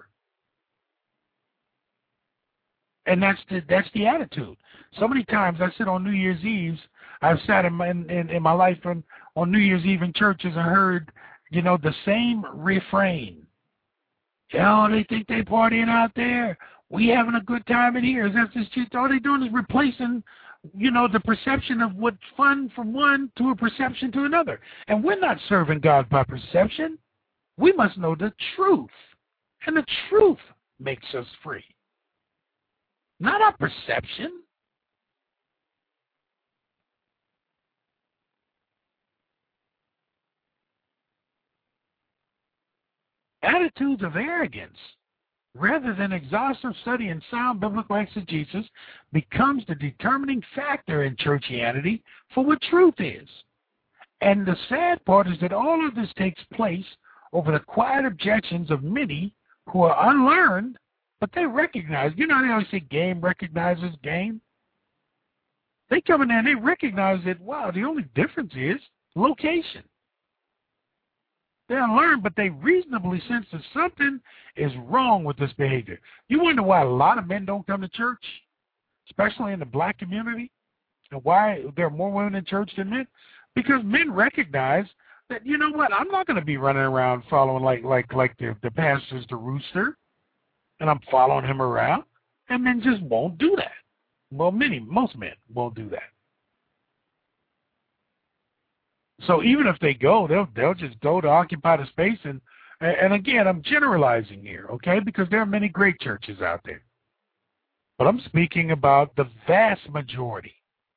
And that's the attitude. So many times I sit on New Year's Eves. I've sat in my life on New Year's Eve in churches and heard, the same refrain. Oh, they think they partying out there. We having a good time in here. That's just all they doing is replacing, the perception of what's fun from one to a perception to another. And we're not serving God by perception. We must know the truth. And the truth makes us free. Not our perception. Attitudes of arrogance, rather than exhaustive study and sound biblical exegesis, becomes the determining factor in churchianity for what truth is. And the sad part is that all of this takes place over the quiet objections of many who are unlearned, but they recognize, they always say game recognizes game. They come in there and they recognize that, wow, the only difference is location. They're unlearned, but they reasonably sense that something is wrong with this behavior. You wonder why a lot of men don't come to church, especially in the black community, and why there are more women in church than men? Because men recognize that, you know what, I'm not going to be running around following like the pastor's the rooster, and I'm following him around, and men just won't do that. Well, most men won't do that. So even if they go, they'll just go to occupy the space, and again, I'm generalizing here, okay, because there are many great churches out there. But I'm speaking about the vast majority.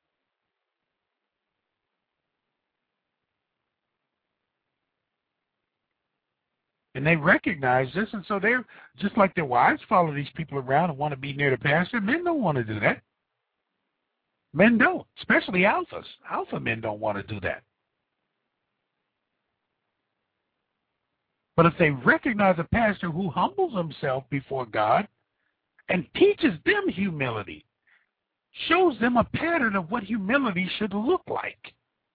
And they recognize this, and so they're just like their wives follow these people around and want to be near the pastor. Men don't want to do that. Men don't, especially alphas. Alpha men don't want to do that. But if they recognize a pastor who humbles himself before God and teaches them humility, shows them a pattern of what humility should look like,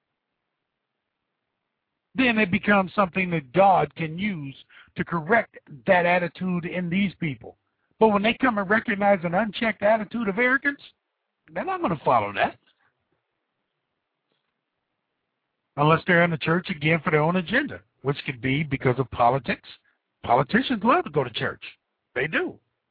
then it becomes something that God can use to correct that attitude in these people. But when they come and recognize an unchecked attitude of arrogance, they're not going to follow that. Unless they're in the church, again, for their own agenda, which could be because of politics. Politicians love to go to church. They do.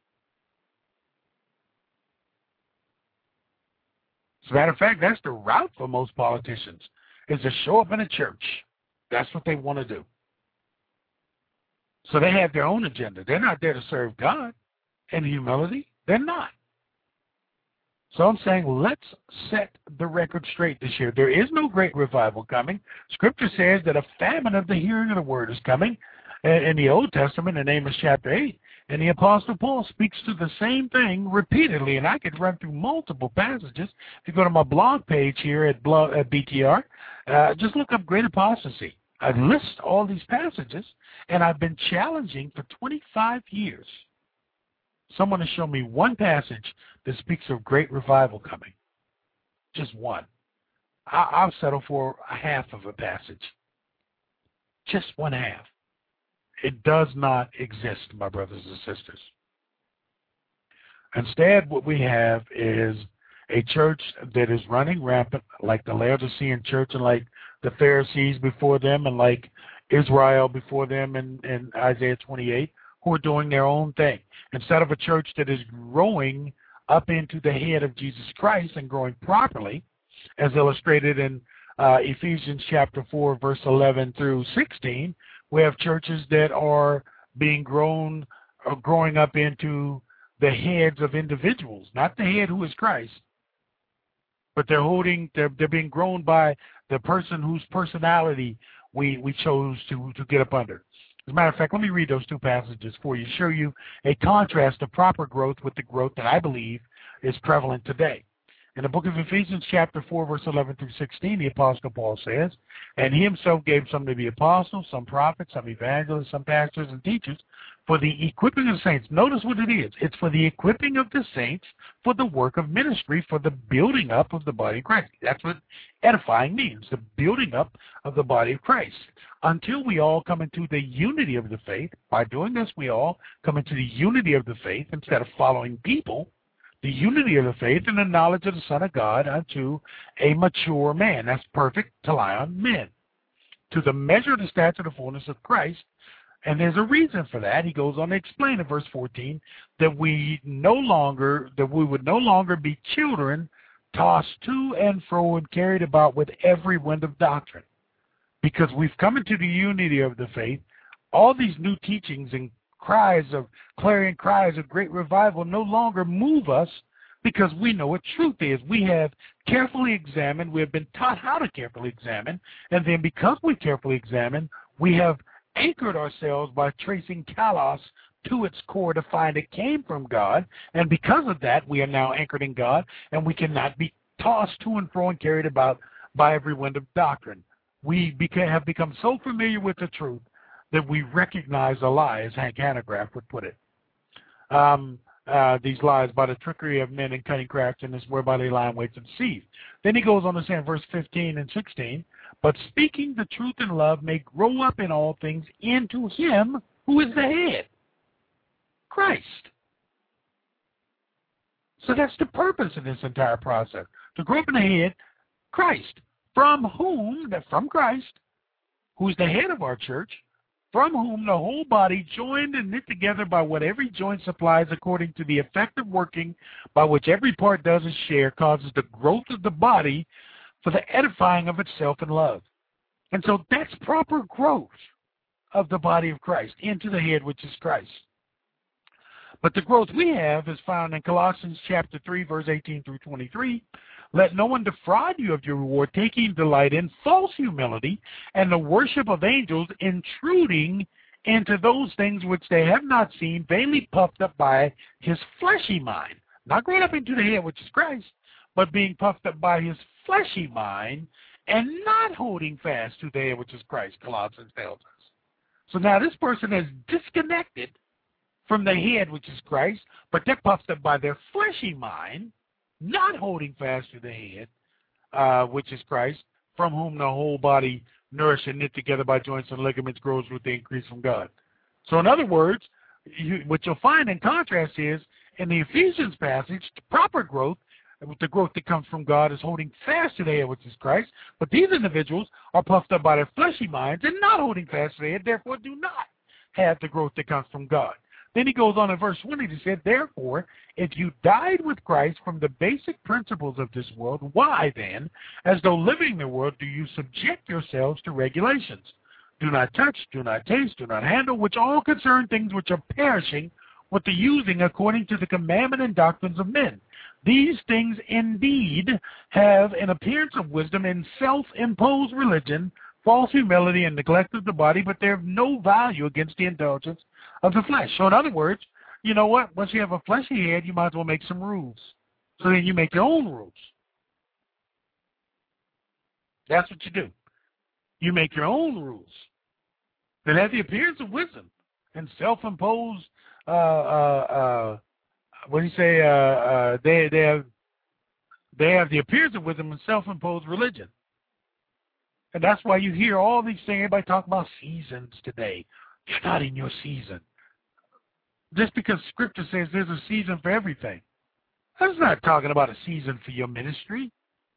As a matter of fact, that's the route for most politicians, is to show up in a church. That's what they want to do. So they have their own agenda. They're not there to serve God in humility. They're not. So I'm saying let's set the record straight this year. There is no great revival coming. Scripture says that a famine of the hearing of the word is coming in the Old Testament in Amos chapter 8. And the Apostle Paul speaks to the same thing repeatedly. And I could run through multiple passages. If you go to my blog page here at BTR, just look up Great Apostasy. I list all these passages, and I've been challenging for 25 years someone to show me one passage that speaks of great revival coming. Just one. I'll settle for a half of a passage. Just one half. It does not exist, my brothers and sisters. Instead, what we have is a church that is running rampant, like the Laodicean church and like the Pharisees before them and like Israel before them in Isaiah 28, who are doing their own thing. Instead of a church that is growing up into the head of Jesus Christ and growing properly, as illustrated in Ephesians chapter 4, verse 11 through 16, we have churches that are being growing up into the heads of individuals, not the head who is Christ, but they're being grown by the person whose personality we chose to get up under. As a matter of fact, let me read those two passages for you, show you a contrast of proper growth with the growth that I believe is prevalent today. In the book of Ephesians chapter 4, verse 11 through 16, the Apostle Paul says, "And he himself gave some to be apostles, some prophets, some evangelists, some pastors and teachers, for the equipping of the saints." Notice what it is. It's for the equipping of the saints for the work of ministry, for the building up of the body of Christ. That's what edifying means, the building up of the body of Christ. Until we all come into the unity of the faith. By doing this, we all come into the unity of the faith instead of following people. The unity of the faith and the knowledge of the Son of God unto a mature man. That's perfect to lie on men. To the measure of the stature of the fullness of Christ. And there's a reason for that. He goes on to explain in verse 14 that we would no longer be children tossed to and fro and carried about with every wind of doctrine. Because we've come into the unity of the faith, all these new teachings and clarion cries of great revival no longer move us because we know what truth is. We have carefully examined, we have been taught how to carefully examine, and then because we carefully examine, we have anchored ourselves by tracing kalos to its core to find it came from God, and because of that, we are now anchored in God, and we cannot be tossed to and fro and carried about by every wind of doctrine. We have become so familiar with the truth that we recognize a lie, as Hank Hanegraaff would put it. These lies by the trickery of men and cunning craftiness, whereby they lie in wait to deceive. Then he goes on to say in verse 15 and 16, "But speaking the truth in love may grow up in all things into him who is the head, Christ." So that's the purpose of this entire process, to grow up in the head, Christ, from Christ, who is the head of our church, from whom the whole body, joined and knit together by what every joint supplies according to the effective working by which every part does its share, causes the growth of the body for the edifying of itself in love. And so that's proper growth of the body of Christ into the head, which is Christ. But the growth we have is found in Colossians chapter 3, verse 18 through 23. "Let no one defraud you of your reward, taking delight in false humility and the worship of angels, intruding into those things which they have not seen, vainly puffed up by his fleshy mind." Not growing up into the head, which is Christ, but being puffed up by his fleshy mind and not holding fast to the head, which is Christ, Colossians tells us. So now this person is disconnected from the head, which is Christ, but they're puffed up by their fleshy mind, not holding fast to the head, which is Christ, from whom the whole body, nourished and knit together by joints and ligaments, grows with the increase from God. So in other words, what you'll find in contrast is, in the Ephesians passage, the proper growth, the growth that comes from God, is holding fast to the head, which is Christ, but these individuals are puffed up by their fleshy minds and not holding fast to the head, therefore do not have the growth that comes from God. Then he goes on in verse 20 to say, "Therefore, if you died with Christ from the basic principles of this world, why then, as though living in the world, do you subject yourselves to regulations? Do not touch, do not taste, do not handle, which all concern things which are perishing, with the using according to the commandment and doctrines of men. These things indeed have an appearance of wisdom in self-imposed religion, false humility, and neglect of the body, but they have no value against the indulgence of the flesh." So in other words, you know what? Once you have a fleshy head, you might as well make some rules. So then you make your own rules. That's what you do. You make your own rules that have the appearance of wisdom and self-imposed, what do you say? They have the appearance of wisdom and self-imposed religion. And that's why you hear all these things. Everybody talk about seasons today. You're not in your season. Just because Scripture says there's a season for everything, that's not talking about a season for your ministry.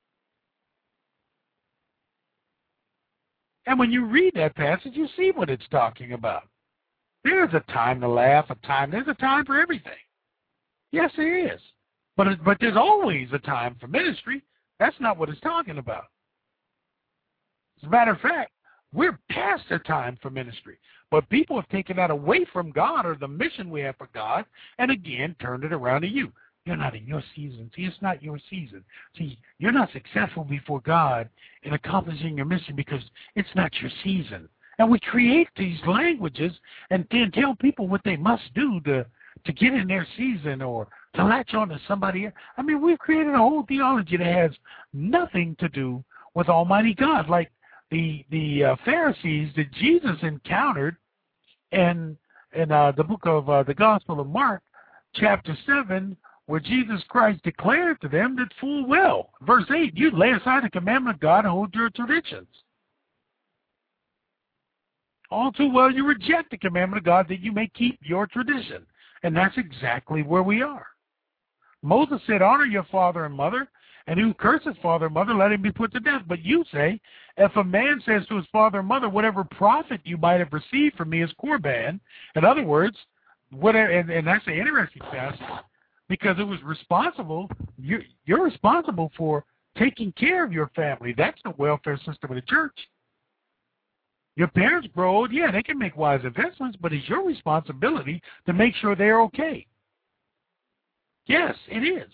And when you read that passage, you see what it's talking about. There's a time to laugh, there's a time for everything. Yes, there is. But there's always a time for ministry. That's not what it's talking about. As a matter of fact, we're past the time for ministry. But people have taken that away from God, or the mission we have for God, and again turned it around to you. You're not in your season. See, it's not your season. See, you're not successful before God in accomplishing your mission because it's not your season. And we create these languages and then tell people what they must do to get in their season or to latch on to somebody else. I mean, we've created a whole theology that has nothing to do with Almighty God, like the Pharisees that Jesus encountered in the book of the Gospel of Mark, chapter 7, where Jesus Christ declared to them that full well, verse 8, you lay aside the commandment of God and hold your traditions. All too well you reject the commandment of God that you may keep your tradition. And that's exactly where we are. Moses said, honor your father and mother, and who curses father and mother, let him be put to death. But you say, if a man says to his father and mother, whatever profit you might have received from me is Korban, in other words, whatever, and that's an interesting passage, because it was responsible, you're responsible for taking care of your family. That's the welfare system of the church. Your parents grow old, yeah, they can make wise investments, but it's your responsibility to make sure they're okay. Yes, it is.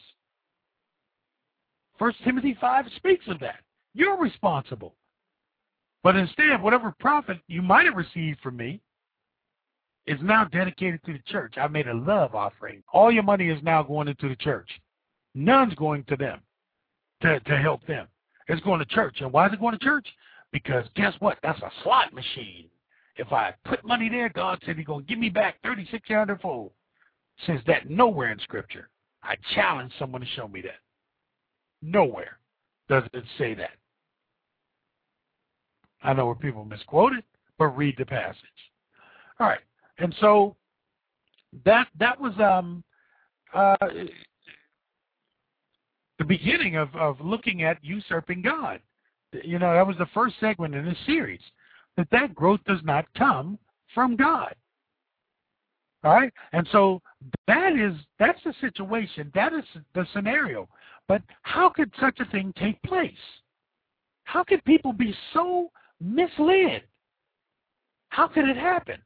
1 Timothy 5 speaks of that. You're responsible. But instead, whatever profit you might have received from me is now dedicated to the church. I made a love offering. All your money is now going into the church. None's going to them to help them. It's going to church. And why is it going to church? Because guess what? That's a slot machine. If I put money there, God said he's going to give me back 3,600 fold. Says that nowhere in Scripture. I challenge someone to show me that. Nowhere does it say that. I know where people misquote it, but read the passage. All right. And so that was the beginning of looking at usurping God. You know, that was the first segment in this series, that growth does not come from God. All right? And so that's the situation. That is the scenario. But how could such a thing take place? How could people be so misled? How could it happen?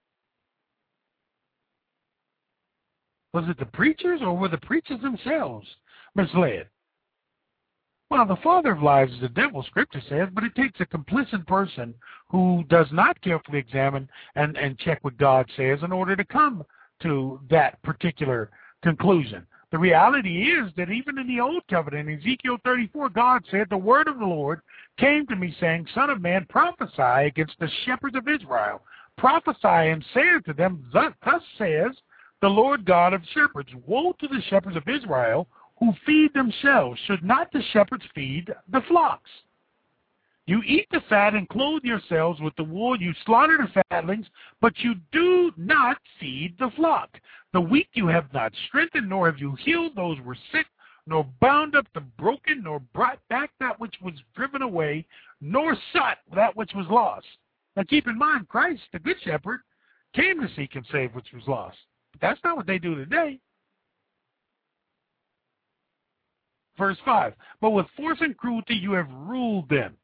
Was it the preachers or were the preachers themselves misled? Well, the father of lies is the devil, Scripture says, but it takes a complicit person who does not carefully examine and check what God says in order to come to that particular conclusion. The reality is that even in the Old Covenant, in Ezekiel 34, God said, the word of the Lord came to me, saying, Son of man, prophesy against the shepherds of Israel. Prophesy and say unto them, thus says the Lord God of shepherds, woe to the shepherds of Israel, who feed themselves. Should not the shepherds feed the flocks? You eat the fat and clothe yourselves with the wool. You slaughter the fatlings, but you do not feed the flock. The weak you have not strengthened, nor have you healed those who were sick, nor bound up the broken, nor brought back that which was driven away, nor sought that which was lost. Now keep in mind, Christ, the Good Shepherd, came to seek and save which was lost. But that's not what they do today. Verse 5, but with force and cruelty you have ruled them.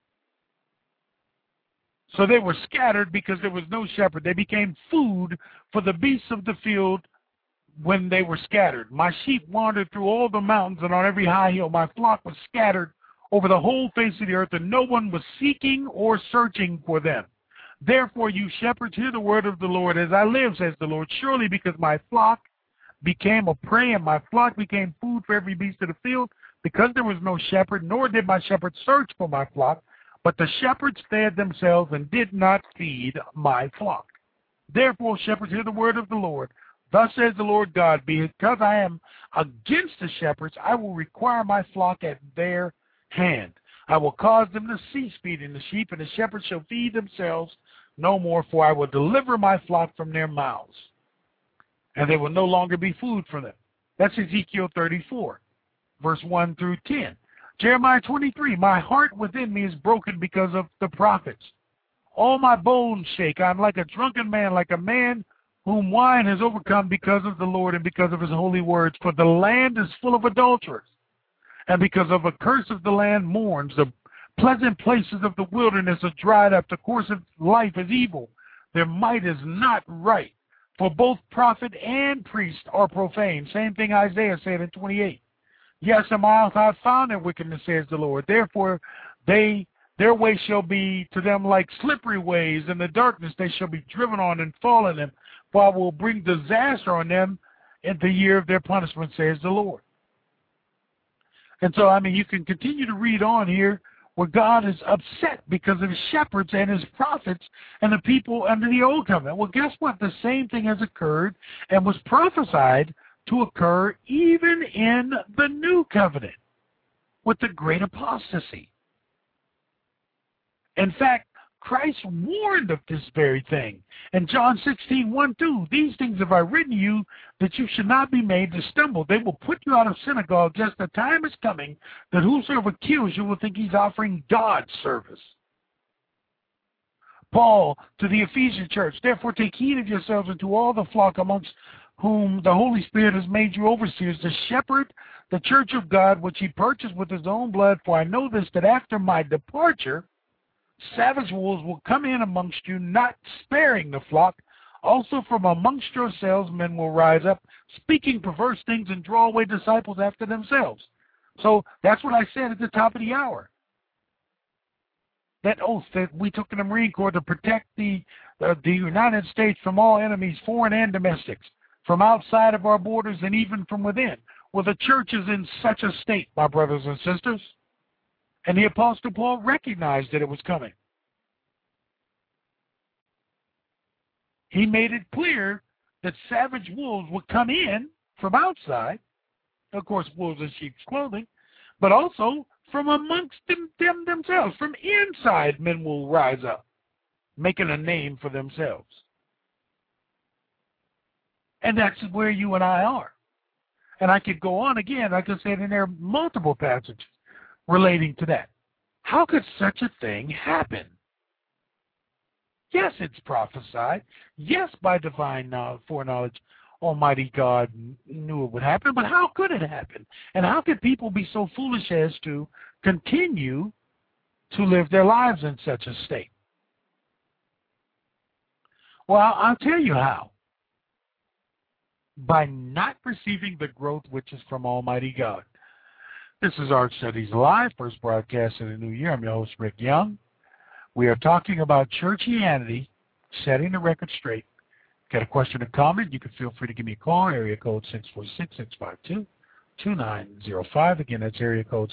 So they were scattered because there was no shepherd. They became food for the beasts of the field when they were scattered. My sheep wandered through all the mountains and on every high hill. My flock was scattered over the whole face of the earth, and no one was seeking or searching for them. Therefore, you shepherds, hear the word of the Lord. As I live, says the Lord, surely because my flock became a prey and my flock became food for every beast of the field, because there was no shepherd, nor did my shepherds search for my flock, but the shepherds fed themselves and did not feed my flock. Therefore, shepherds, hear the word of the Lord. Thus says the Lord God, because I am against the shepherds, I will require my flock at their hand. I will cause them to cease feeding the sheep, and the shepherds shall feed themselves no more, for I will deliver my flock from their mouths, and they will no longer be food for them. That's Ezekiel 34. Verse 1 through 10. Jeremiah 23, my heart within me is broken because of the prophets. All my bones shake. I'm like a drunken man, like a man whom wine has overcome because of the Lord and because of his holy words. For the land is full of adulterers, and because of a curse of the land mourns. The pleasant places of the wilderness are dried up. The course of life is evil. Their might is not right. For both prophet and priest are profane. Same thing Isaiah said in 28. Yes, and my mouth hath found their wickedness, says the Lord. Therefore, they Their way shall be to them like slippery ways. In the darkness they shall be driven on and fall in them. For I will bring disaster on them in the year of their punishment, says the Lord. And so, I mean, you can continue to read on here where God is upset because of his shepherds and his prophets and the people under the old covenant. Well, guess what? The same thing has occurred and was prophesied to occur even in the new covenant with the great apostasy. In fact, Christ warned of this very thing. In John 16:1-2, these things have I written to you that you should not be made to stumble. They will put you out of synagogue. Just the time is coming that whosoever kills you will think he's offering God service. Paul to the Ephesian church, therefore take heed of yourselves and to all the flock amongst whom the Holy Spirit has made you overseers, to shepherd the church of God, which he purchased with his own blood. For I know this, that after my departure, savage wolves will come in amongst you, not sparing the flock. Also from amongst yourselves men will rise up, speaking perverse things, and draw away disciples after themselves. So that's what I said at the top of the hour. That oath that we took in the Marine Corps to protect the United States from all enemies, foreign and domestics, from outside of our borders and even from within. Well, the church is in such a state, my brothers and sisters. And the Apostle Paul recognized that it was coming. He made it clear that savage wolves would come in from outside, of course, wolves in sheep's clothing, but also from amongst them themselves. From inside, men will rise up, making a name for themselves. And that's where you and I are. And I could go on again, like I said, and there are multiple passages relating to that. How could such a thing happen? Yes, it's prophesied. Yes, by divine foreknowledge, Almighty God knew it would happen. But how could it happen? And how could people be so foolish as to continue to live their lives in such a state? Well, I'll tell you how. By not receiving the growth which is from Almighty God. This is Art Studies Live, first broadcast in the new year. I'm your host, Rick Young. We are talking about churchianity, setting the record straight. Got a question or comment? You can feel free to give me a call, area code 646-652-2905. Again, that's area code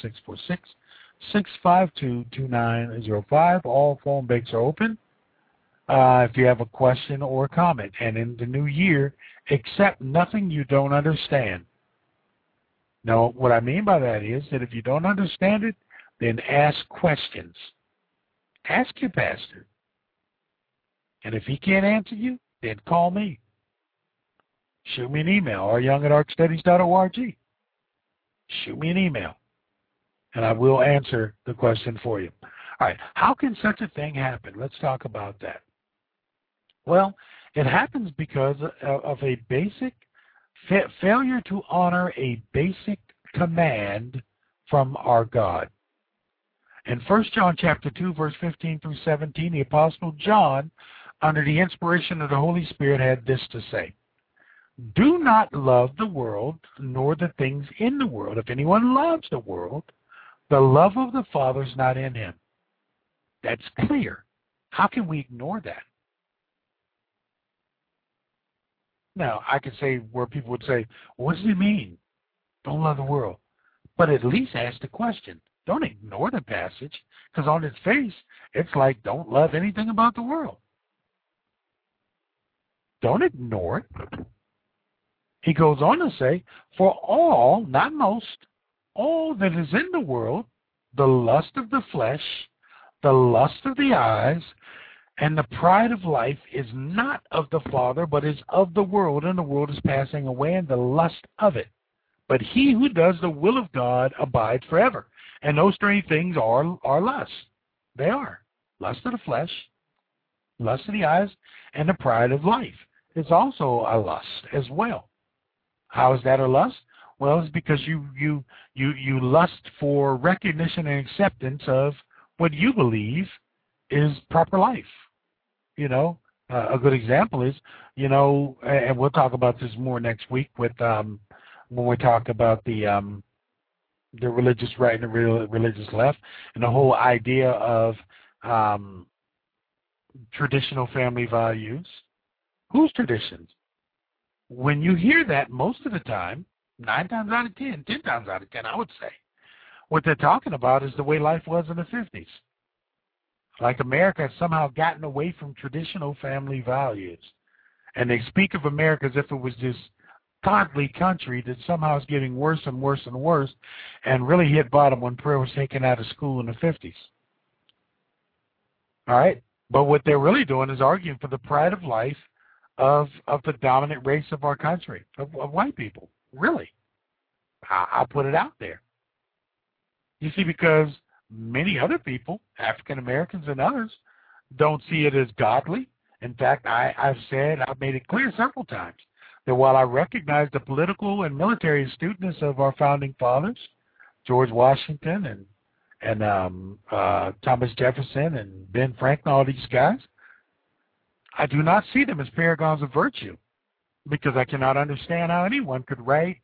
646-652-2905. All phone banks are open if you have a question or a comment. And in the new year, accept nothing you don't understand. Now, what I mean by that is that if you don't understand it, then ask questions. Ask your pastor. And if he can't answer you, then call me. Shoot me an email, ryoung@artstudies.org. Shoot me an email, and I will answer the question for you. All right, how can such a thing happen? Let's talk about that. Well, it happens because of a basic failure to honor a basic command from our God. In 1 John chapter 2, verse 15 through 17, the Apostle John, under the inspiration of the Holy Spirit, had this to say: do not love the world, nor the things in the world. If anyone loves the world, the love of the Father is not in him. That's clear. How can we ignore that? Now, I could say where people would say, what does it mean? Don't love the world. But at least ask the question. Don't ignore the passage, because on its face, it's like, don't love anything about the world. Don't ignore it. He goes on to say, for all, not most, all that is in the world, the lust of the flesh, the lust of the eyes, and the pride of life is not of the Father, but is of the world, and the world is passing away, and the lust of it. But he who does the will of God abides forever. And those three things are lust. They are. Lust of the flesh, lust of the eyes, and the pride of life. It's also a lust as well. How is that a lust? Well, it's because you lust for recognition and acceptance of what you believe is proper life. You know, a good example is, you know, and we'll talk about this more next week with when we talk about the the religious right and the religious left, and the whole idea of traditional family values. Whose traditions? When you hear that, most of the time, 9 times out of 10, 10 times out of 10, I would say, what they're talking about is the way life was in the 50s. Like America has somehow gotten away from traditional family values. And they speak of America as if it was this godly country that somehow is getting worse and worse and worse, and really hit bottom when prayer was taken out of school in the 50s. All right? But what they're really doing is arguing for the pride of life of the dominant race of our country, of white people. Really. I'll put it out there. You see, because many other people, African Americans and others, don't see it as godly. In fact, I've made it clear several times that while I recognize the political and military astuteness of our founding fathers, George Washington and Thomas Jefferson and Ben Franklin, all these guys, I do not see them as paragons of virtue, because I cannot understand how anyone could write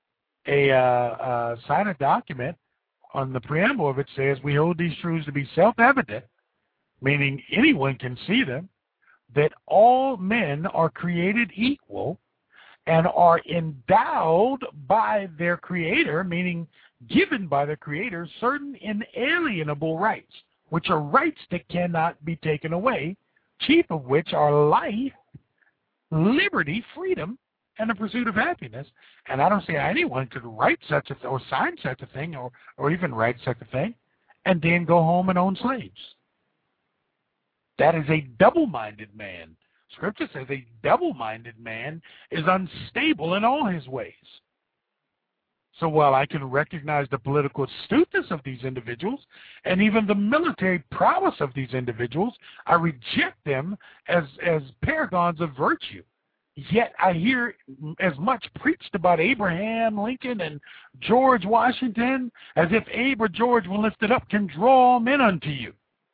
sign a document on the preamble of it says, we hold these truths to be self-evident, meaning anyone can see them, that all men are created equal and are endowed by their Creator, meaning given by the Creator, certain inalienable rights, which are rights that cannot be taken away, chief of which are life, liberty, freedom, and the pursuit of happiness. And I don't see how anyone could write such a or sign such a thing or even write such a thing and then go home and own slaves. That is a double-minded man. Scripture says a double-minded man is unstable in all his ways. So while I can recognize the political astuteness of these individuals and even the military prowess of these individuals, I reject them as paragons of virtue. Yet I hear as much preached about Abraham Lincoln and George Washington as if Abe or George, when lifted up, can draw men unto you.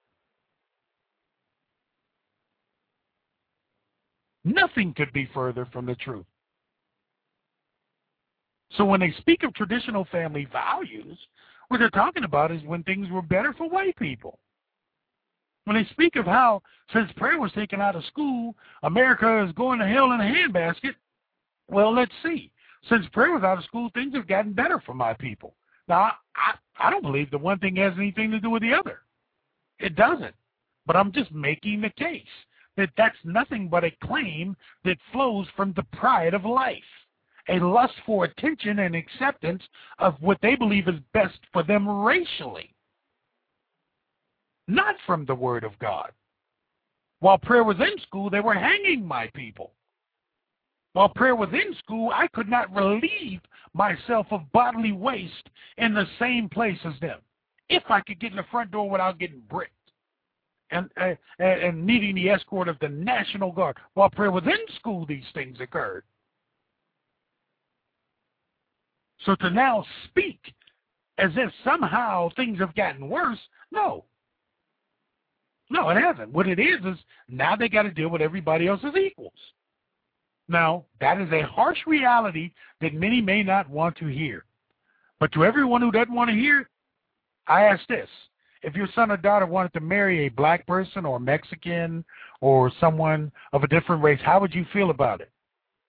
Nothing could be further from the truth. So when they speak of traditional family values, what they're talking about is when things were better for white people. When they speak of how, since prayer was taken out of school, America is going to hell in a handbasket, well, let's see. Since prayer was out of school, things have gotten better for my people. Now, I don't believe that one thing has anything to do with the other. It doesn't. But I'm just making the case that that's nothing but a claim that flows from the pride of life, a lust for attention and acceptance of what they believe is best for them racially, not from the Word of God. While prayer was in school, they were hanging my people. While prayer was in school, I could not relieve myself of bodily waste in the same place as them, if I could get in the front door without getting bricked and needing the escort of the National Guard. While prayer was in school, these things occurred. So to now speak as if somehow things have gotten worse, no, it hasn't. What it is now they got to deal with everybody else as equals. Now, that is a harsh reality that many may not want to hear. But to everyone who doesn't want to hear it, I ask this. If your son or daughter wanted to marry a black person or Mexican or someone of a different race, how would you feel about it?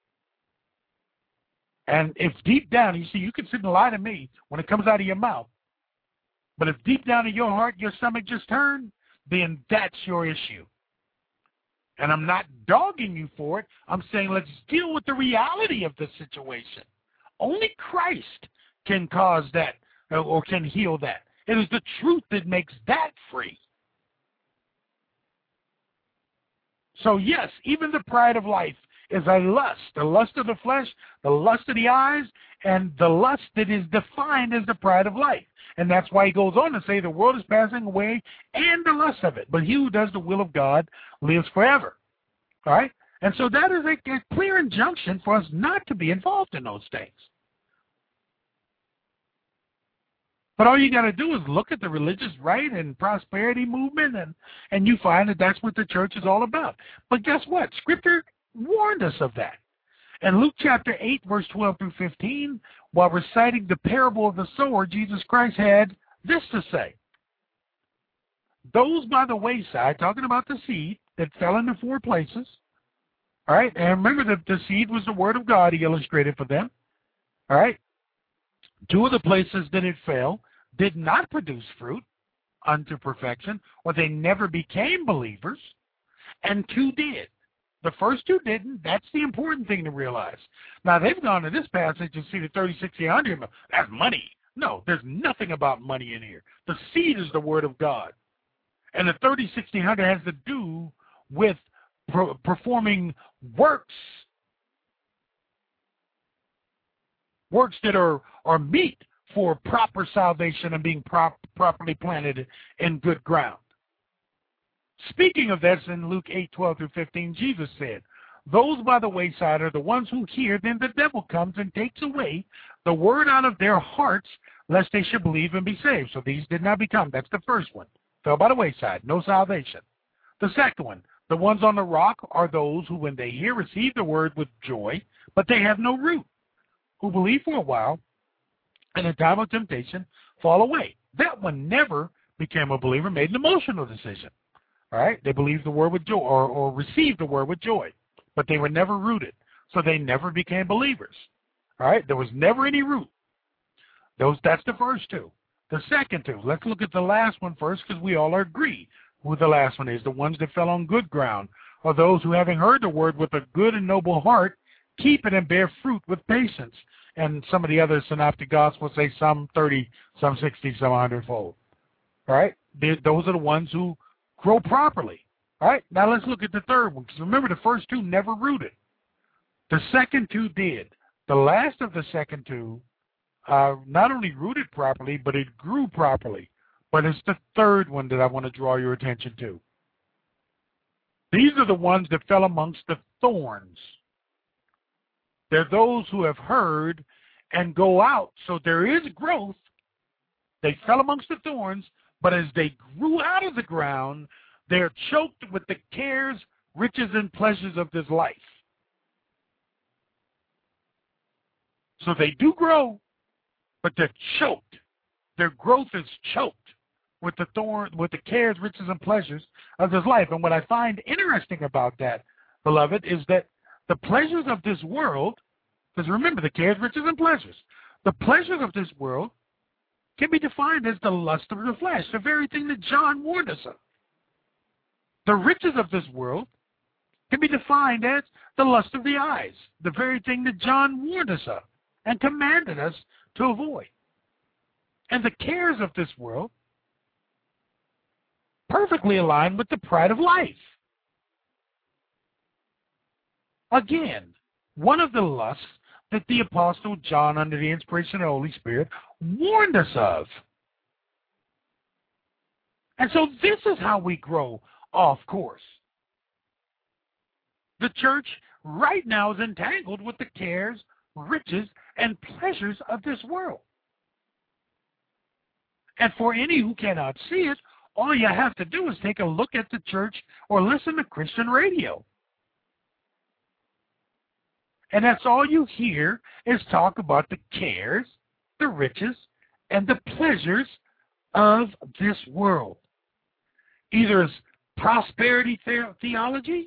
And if deep down, you see, you can sit and lie to me when it comes out of your mouth. But if deep down in your heart, your stomach just turned, then that's your issue. And I'm not dogging you for it. I'm saying let's deal with the reality of the situation. Only Christ can cause that or can heal that. It is the truth that makes that free. So yes, even the pride of life is a lust, the lust of the flesh, the lust of the eyes, and the lust that is defined as the pride of life. And that's why he goes on to say the world is passing away and the lust of it. But he who does the will of God lives forever. All right? And so that is a clear injunction for us not to be involved in those things. But all you got to do is look at the religious right and prosperity movement, and you find that that's what the church is all about. But guess what? Scripture warned us of that. In Luke chapter 8, verse 12 through 15, while reciting the parable of the sower, Jesus Christ had this to say. Those by the wayside, talking about the seed that fell into 4 places, all right, and remember that the seed was the word of God he illustrated for them, all right. 2 of the places that it fell did not produce fruit unto perfection, or they never became believers, and 2 did. The first 2 didn't. That's the important thing to realize. Now, they've gone to this passage and see the 30, 60, 100. That's money. No, there's nothing about money in here. The seed is the word of God. And the 30, 60, 100 has to do with performing works that are meet for proper salvation and being properly planted in good ground. Speaking of this, in Luke 8, 12 through 15, Jesus said, those by the wayside are the ones who hear, then the devil comes and takes away the word out of their hearts, lest they should believe and be saved. So these did not become. That's the first one. Fell by the wayside, no salvation. The second one, the ones on the rock are those who, when they hear, receive the word with joy, but they have no root, who believe for a while, and in time of temptation, fall away. That one never became a believer, made an emotional decision. All right? They believed the word with joy, or received the word with joy, but they were never rooted, so they never became believers. All right? There was never any root. That's the first 2. The second 2, let's look at the last one first, because we all agree who the last one is. The ones that fell on good ground are those who, having heard the word with a good and noble heart, keep it and bear fruit with patience. And some of the other synoptic gospels say some 30, some 60, some 100-fold. All right? Those are the ones who grow properly. All right? Now let's look at the third one, because remember the first 2 never rooted. The second 2 did. The last of the second 2 not only rooted properly, but it grew properly. But it's the third one that I want to draw your attention to. These are the ones that fell amongst the thorns. They're those who have heard and go out. So there is growth. They fell amongst the thorns, but as they grew out of the ground, they're choked with the cares, riches, and pleasures of this life. So they do grow, but they're choked. Their growth is choked with the cares, riches, and pleasures of this life. And what I find interesting about that, beloved, is that the pleasures of this world, because remember, the cares, riches, and pleasures, the pleasures of this world can be defined as the lust of the flesh, the very thing that John warned us of. The riches of this world can be defined as the lust of the eyes, the very thing that John warned us of and commanded us to avoid. And the cares of this world perfectly align with the pride of life. Again, one of the lusts that the Apostle John, under the inspiration of the Holy Spirit, warned us of. And so this is how we grow off course. The church right now is entangled with the cares, riches, and pleasures of this world. And for any who cannot see it, all you have to do is take a look at the church or listen to Christian radio. And that's all you hear is talk about the cares, the riches, and the pleasures of this world. Either as prosperity theology,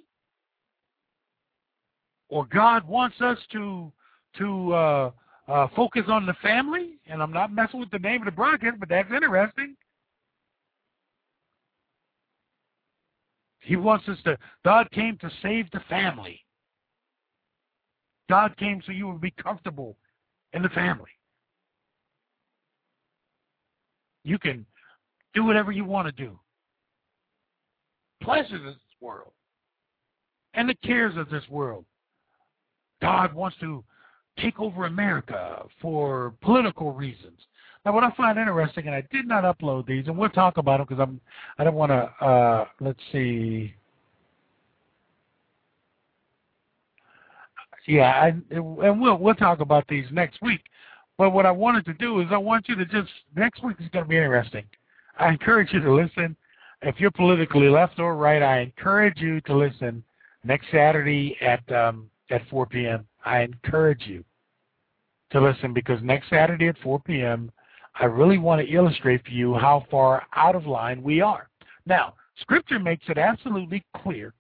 or God wants us to focus on the family, and I'm not messing with the name of the broadcast, but that's interesting. He wants us to, God came to save the family. God came so you would be comfortable in the family. You can do whatever you want to do. Pleasures of this world and the cares of this world. God wants to take over America for political reasons. Now, what I find interesting, and I did not upload these, and we'll talk about them because I don't want to. Let's see. Yeah, and we'll talk about these next week. But what I wanted to do is I want you to just, next week is going to be interesting. I encourage you to listen. If you're politically left or right, I encourage you to listen next Saturday at 4 p.m. I encourage you to listen, because next Saturday at 4 p.m., I really want to illustrate for you how far out of line we are. Now, Scripture makes it absolutely clear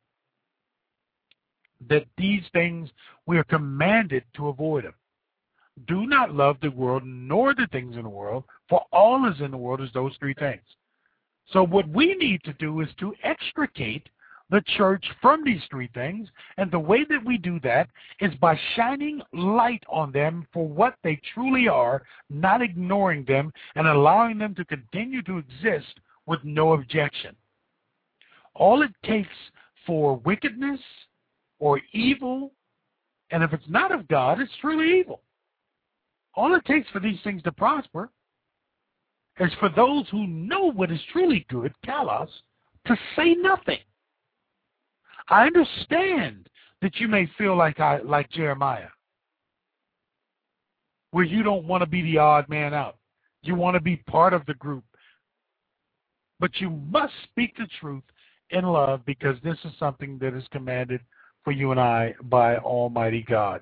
that these things we are commanded to avoid them. Do not love the world nor the things in the world, for all is in the world is those three things. So what we need to do is to extricate the church from these three things, and the way that we do that is by shining light on them for what they truly are, not ignoring them, and allowing them to continue to exist with no objection. All it takes for wickedness or evil, and if it's not of God, it's truly evil. All it takes for these things to prosper is for those who know what is truly good, kalos, to say nothing. I understand that you may feel like Jeremiah, where you don't want to be the odd man out. You want to be part of the group. But you must speak the truth in love, because this is something that is commanded for you and I by Almighty God.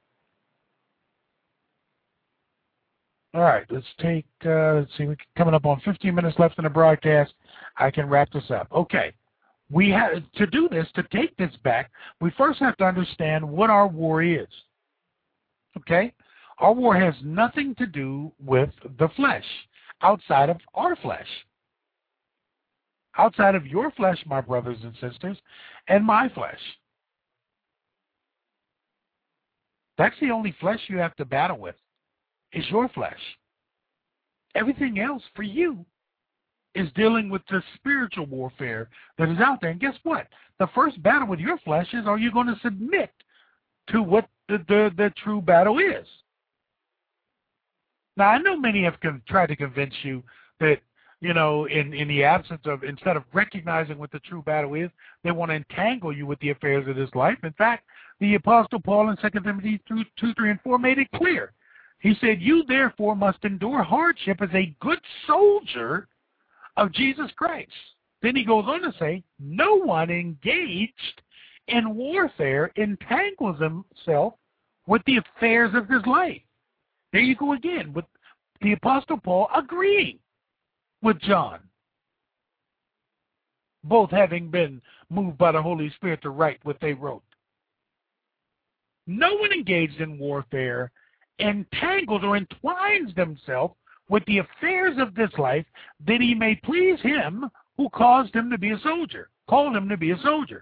All right, let's see, we're coming up on 15 minutes left in the broadcast. I can wrap this up. Okay. We have to do this, to take this back, we first have to understand what our war is. Okay? Our war has nothing to do with the flesh, outside of our flesh. Outside of your flesh, my brothers and sisters, and my flesh. That's the only flesh you have to battle with, is your flesh. Everything else for you is dealing with the spiritual warfare that is out there. And guess what? The first battle with your flesh is, are you going to submit to what the true battle is? Now, I know many have tried to convince you that, you know, in the absence of, instead of recognizing what the true battle is, they want to entangle you with the affairs of this life. In fact, the Apostle Paul in 2 Timothy 2, 3, and 4 made it clear. He said, you therefore must endure hardship as a good soldier of Jesus Christ. Then he goes on to say, no one engaged in warfare entangles himself with the affairs of his life. There you go again, with the Apostle Paul agreeing with John, both having been moved by the Holy Spirit to write what they wrote. No one engaged in warfare entangles or entwines themselves with the affairs of this life, that he may please him who caused him to be a soldier, called him to be a soldier,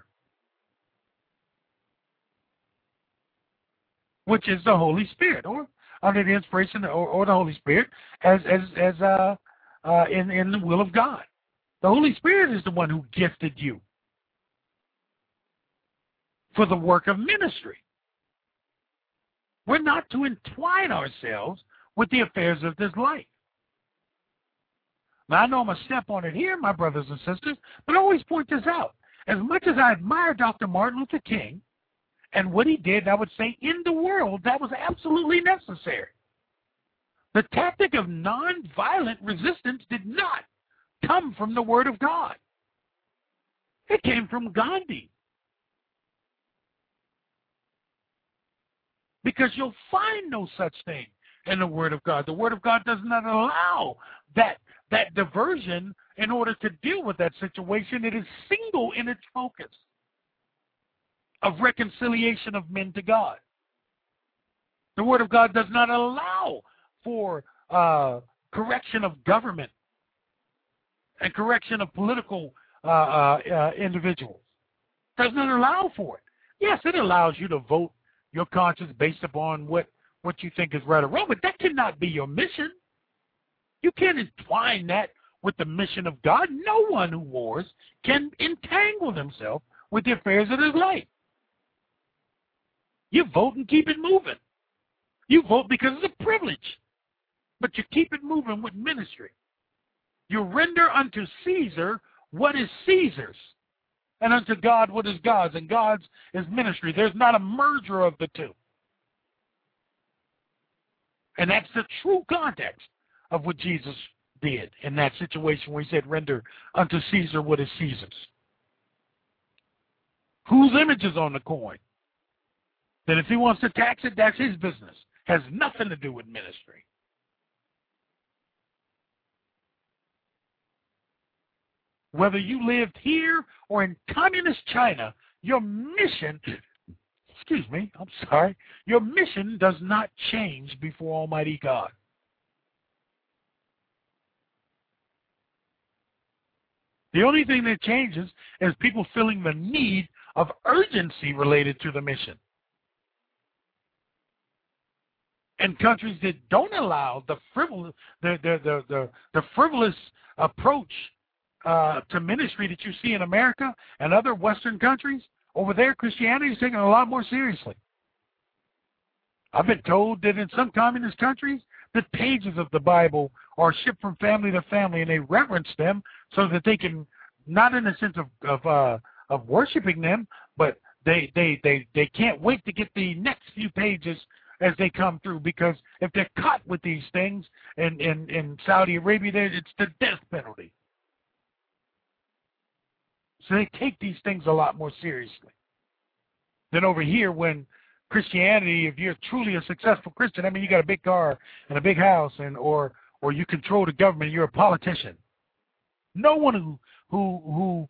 which is the Holy Spirit, or under the inspiration, or the Holy Spirit, as in the will of God. The Holy Spirit is the one who gifted you for the work of ministry. We're not to entwine ourselves with the affairs of this life. Now, I know I'm going to step on it here, my brothers and sisters, but I always point this out. As much as I admire Dr. Martin Luther King and what he did, I would say in the world that was absolutely necessary. The tactic of nonviolent resistance did not come from the Word of God. It came from Gandhi. Because you'll find no such thing in the Word of God. The Word of God does not allow that diversion in order to deal with that situation. It is single in its focus of reconciliation of men to God. The Word of God does not allow for correction of government and correction of political individuals. It does not allow for it. Yes, it allows you to vote your conscience based upon what you think is right or wrong, but that cannot be your mission. You can't entwine that with the mission of God. No one who wars can entangle himself with the affairs of his life. You vote and keep it moving. You vote because it's a privilege, but you keep it moving with ministry. You render unto Caesar what is Caesar's, and unto God what is God's, and God's is ministry. There's not a merger of the two. And that's the true context of what Jesus did in that situation where he said, render unto Caesar what is Caesar's. Whose image is on the coin? Then if he wants to tax it, that's his business. Has nothing to do with ministry. Whether you lived here or in communist China, your mission, your mission does not change before Almighty God. The only thing that changes is people feeling the need of urgency related to the mission. And countries that don't allow the frivolous approach to ministry that you see in America and other Western countries, over there Christianity is taken a lot more seriously. I've been told that in some communist countries, that pages of the Bible are shipped from family to family, and they reverence them so that they can, not in the sense of worshiping them, but they can't wait to get the next few pages as they come through, because if they're caught with these things in Saudi Arabia, it's the death penalty. So they take these things a lot more seriously than over here when Christianity, if you're truly a successful Christian, I mean, you got a big car and a big house, or you control the government, you're a politician. No one who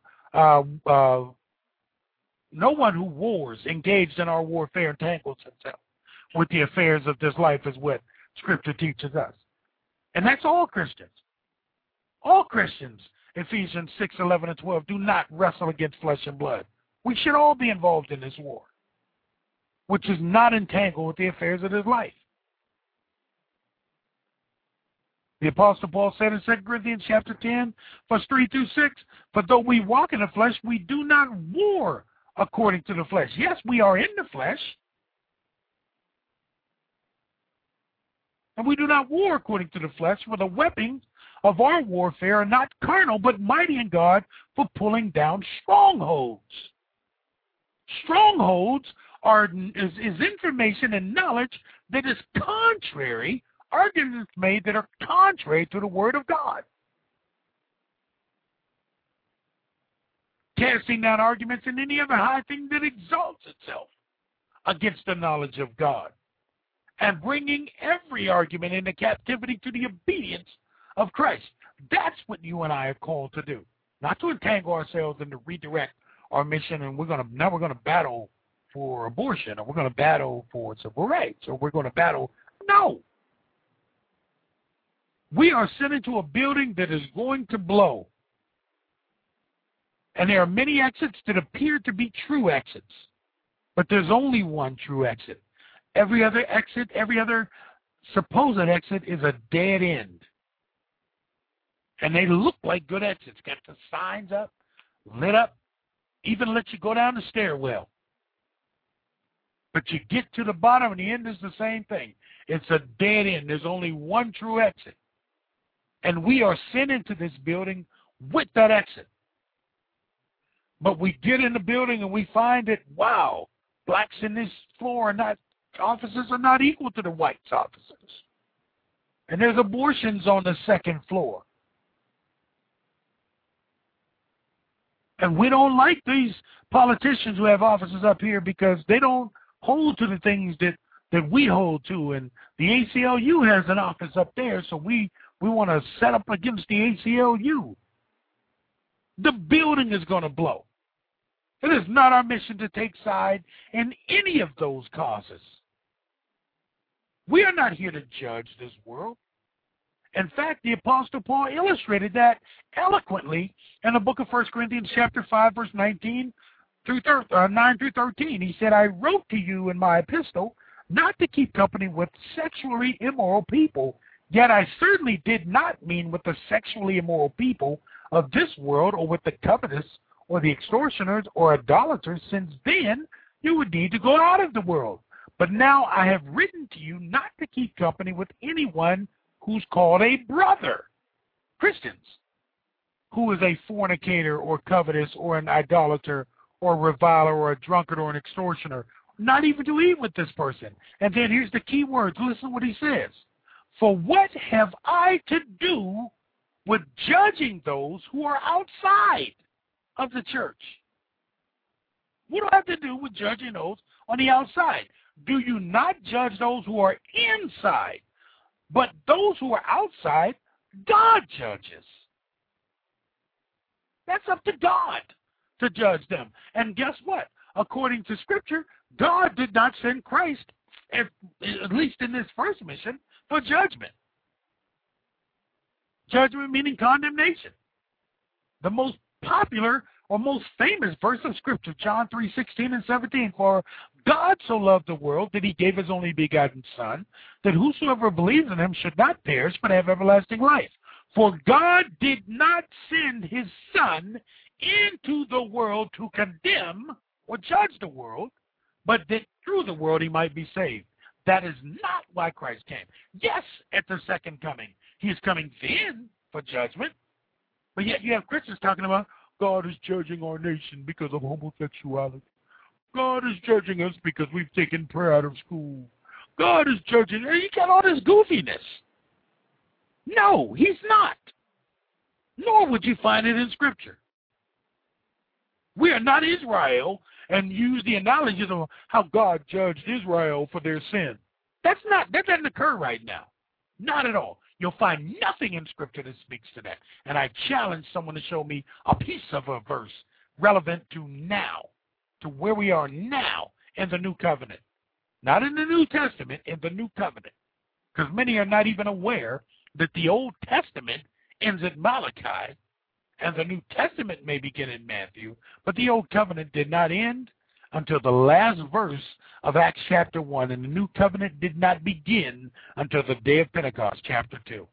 wars, engaged in our warfare, entangles himself with the affairs of this life, is what Scripture teaches us. And that's all Christians. All Christians, Ephesians 6, 11, and 12, do not wrestle against flesh and blood. We should all be involved in this war, which is not entangled with the affairs of this life. The Apostle Paul said in 2 Corinthians chapter 10, verse 3 through 6, "For though we walk in the flesh, we do not war according to the flesh." Yes, we are in the flesh, and we do not war according to the flesh, for the weapons of our warfare are not carnal, but mighty in God for pulling down strongholds. Strongholds is information and knowledge that is contrary, arguments made that are contrary to the Word of God. Casting down arguments and any other high thing that exalts itself against the knowledge of God, and bringing every argument into captivity to the obedience of Christ. That's what you and I are called to do. Not to entangle ourselves and to redirect our mission, and we're going to battle for abortion, or we're going to battle for civil rights, or we're going to battle. No. We are sent into a building that is going to blow. And there are many exits that appear to be true exits. But there's only one true exit. Every other exit, every other supposed exit is a dead end. And they look like good exits. Got the signs up, lit up, even let you go down the stairwell. But you get to the bottom and the end is the same thing. It's a dead end. There's only one true exit. And we are sent into this building with that exit. But we get in the building and we find that, wow, blacks in this floor offices are not equal to the whites offices. And there's abortions on the second floor. And we don't like these politicians who have offices up here because they don't hold to the things that we hold to. And the ACLU has an office up there, so we want to set up against the ACLU. The building is going to blow. It is not our mission to take side in any of those causes. We are not here to judge this world. In fact, the Apostle Paul illustrated that eloquently in the book of 1 Corinthians chapter 5, verse 9 through 13. He said, "I wrote to you in my epistle not to keep company with sexually immoral people, yet I certainly did not mean with the sexually immoral people of this world, or with the covetous, or the extortioners, or idolaters, since then you would need to go out of the world. But now I have written to you not to keep company with anyone who's called a brother," Christians, "who is a fornicator, or covetous, or an idolater, or a reviler, or a drunkard, or an extortioner, not even to eat with this person." And then here's the key words. Listen what he says. "For what have I to do with judging those who are outside of the church?" What do I have to do with judging those on the outside. Do you not judge those who are inside? But those who are outside, God judges. That's up to God to judge them. And guess what? According to Scripture, God did not send Christ, at least in this first mission, for judgment. Judgment meaning condemnation. The most popular or most famous verse of Scripture, John 3:16 and 17, for God so loved the world that he gave his only begotten Son, that whosoever believes in him should not perish but have everlasting life. For God did not send his Son into the world to condemn or judge the world, but that through the world he might be saved. That is not why Christ came. Yes, at the second coming, he is coming then for judgment, but yet you have Christians talking about God is judging our nation because of homosexuality. God is judging us because we've taken prayer out of school. God is judging. You got all this goofiness. No, he's not. Nor would you find it in Scripture. We are not Israel and use the analogies of how God judged Israel for their sin. That doesn't occur right now. Not at all. You'll find nothing in Scripture that speaks to that. And I challenge someone to show me a piece of a verse relevant to now, to where we are now in the New Covenant. Not in the New Testament, in the New Covenant. Because many are not even aware that the Old Testament ends at Malachi, and the New Testament may begin in Matthew, but the Old Covenant did not end until the last verse of Acts chapter 1, and the New Covenant did not begin until the day of Pentecost, chapter 2.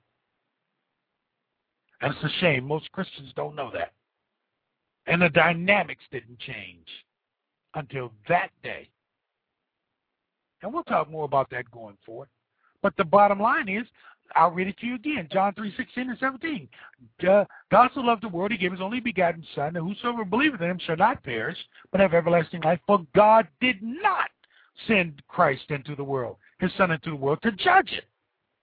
And it's a shame. Most Christians don't know that. And the dynamics didn't change until that day. And we'll talk more about that going forward. But the bottom line is, I'll read it to you again, John 3:16 and 17. God so loved the world, he gave his only begotten Son, and whosoever believeth in him shall not perish, but have everlasting life. For God did not send Christ into the world, his Son into the world, to judge it,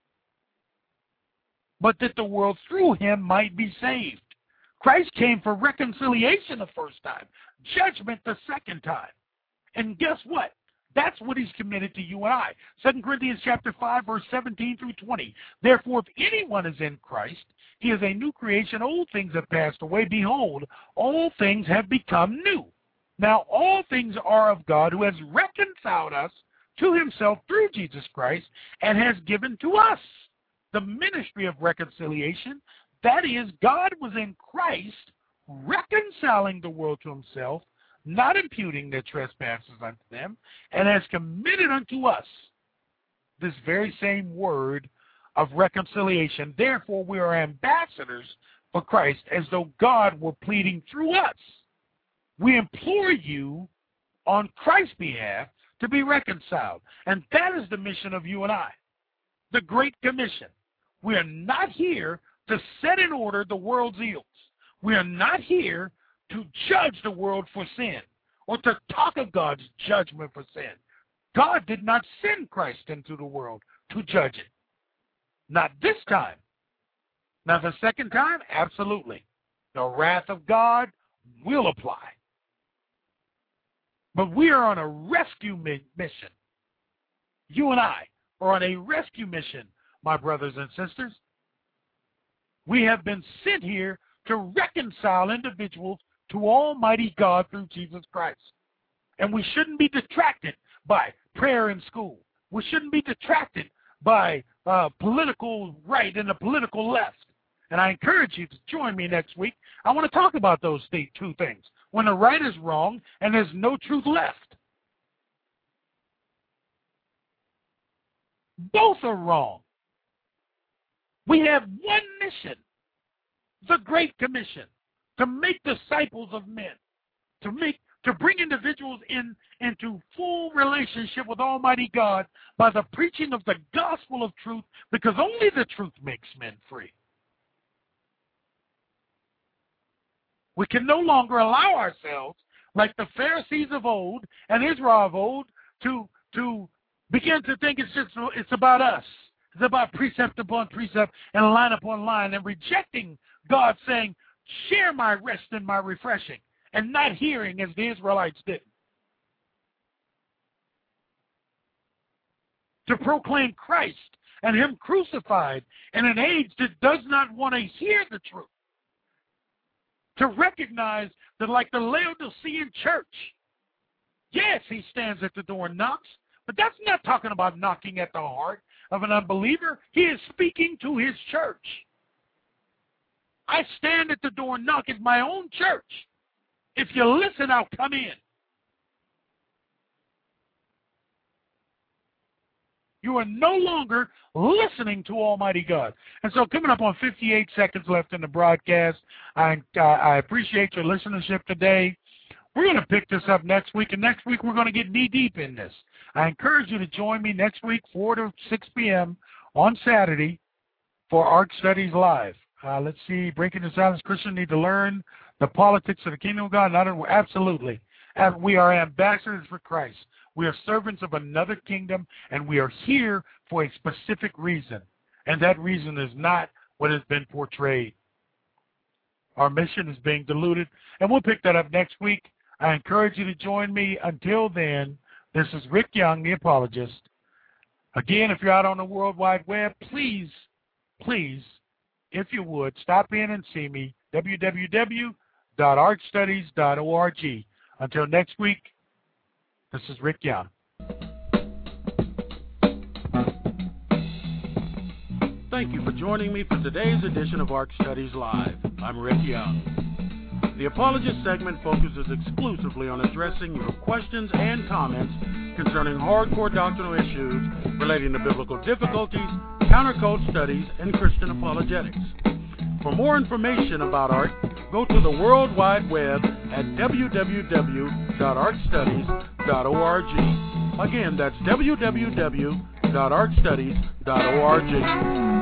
but that the world through him might be saved. Christ came for reconciliation the first time, judgment the second time. And guess what? That's what he's committed to you and I. 2 Corinthians chapter 5, verse 17 through 20. Therefore, if anyone is in Christ, he is a new creation. Old things have passed away. Behold, all things have become new. Now, all things are of God, who has reconciled us to himself through Jesus Christ and has given to us the ministry of reconciliation. That is, God was in Christ reconciling the world to himself, not imputing their trespasses unto them, and has committed unto us this very same word of reconciliation. Therefore, we are ambassadors for Christ, as though God were pleading through us. We implore you on Christ's behalf to be reconciled. And that is the mission of you and I, the Great Commission. We are not here to set in order the world's ills. We are not here to judge the world for sin or to talk of God's judgment for sin. God did not send Christ into the world to judge it. Not this time. Now, the second time, absolutely. The wrath of God will apply. But we are on a rescue mission. You and I are on a rescue mission, my brothers and sisters. We have been sent here to reconcile individuals to Almighty God through Jesus Christ. And we shouldn't be detracted by prayer in school. We shouldn't be detracted by political right and the political left. And I encourage you to join me next week. I want to talk about those two things. When the right is wrong and there's no truth left. Both are wrong. We have one mission, the Great Commission, to make disciples of men, to bring individuals into full relationship with Almighty God by the preaching of the gospel of truth, because only the truth makes men free. We can no longer allow ourselves, like the Pharisees of old and Israel of old, to begin to think it's about us. It's about precept upon precept and line upon line, and rejecting God saying, share my rest and my refreshing, and not hearing as the Israelites did. to proclaim Christ and Him crucified in an age that does not want to hear the truth. To recognize that, like the Laodicean church, yes, He stands at the door and knocks, but that's not talking about knocking at the heart of an unbeliever. He is speaking to His church. I stand at the door and knock at my own church. If you listen, I'll come in. You are no longer listening to Almighty God. And so coming up on 58 seconds left in the broadcast, I appreciate your listenership today. We're going to pick this up next week, and next week we're going to get knee-deep in this. I encourage you to join me next week, 4 to 6 p.m. on Saturday for ARC Studies Live. Let's see, Breaking the Silence. Christians need to learn the politics of the kingdom of God. Absolutely. We are ambassadors for Christ. We are servants of another kingdom, and we are here for a specific reason. And that reason is not what has been portrayed. Our mission is being diluted, and we'll pick that up next week. I encourage you to join me. Until then, this is Rick Young, the apologist. Again, if you're out on the World Wide Web, please, if you would, stop in and see me, www.arcstudies.org. Until next week, this is Rick Young. Thank you for joining me for today's edition of ARC Studies Live. I'm Rick Young. The Apologist segment focuses exclusively on addressing your questions and comments concerning hardcore doctrinal issues relating to biblical difficulties, countercult studies, and Christian apologetics. For more information about ARC, go to the World Wide Web at www.arcstudies.org. Again, that's www.arcstudies.org.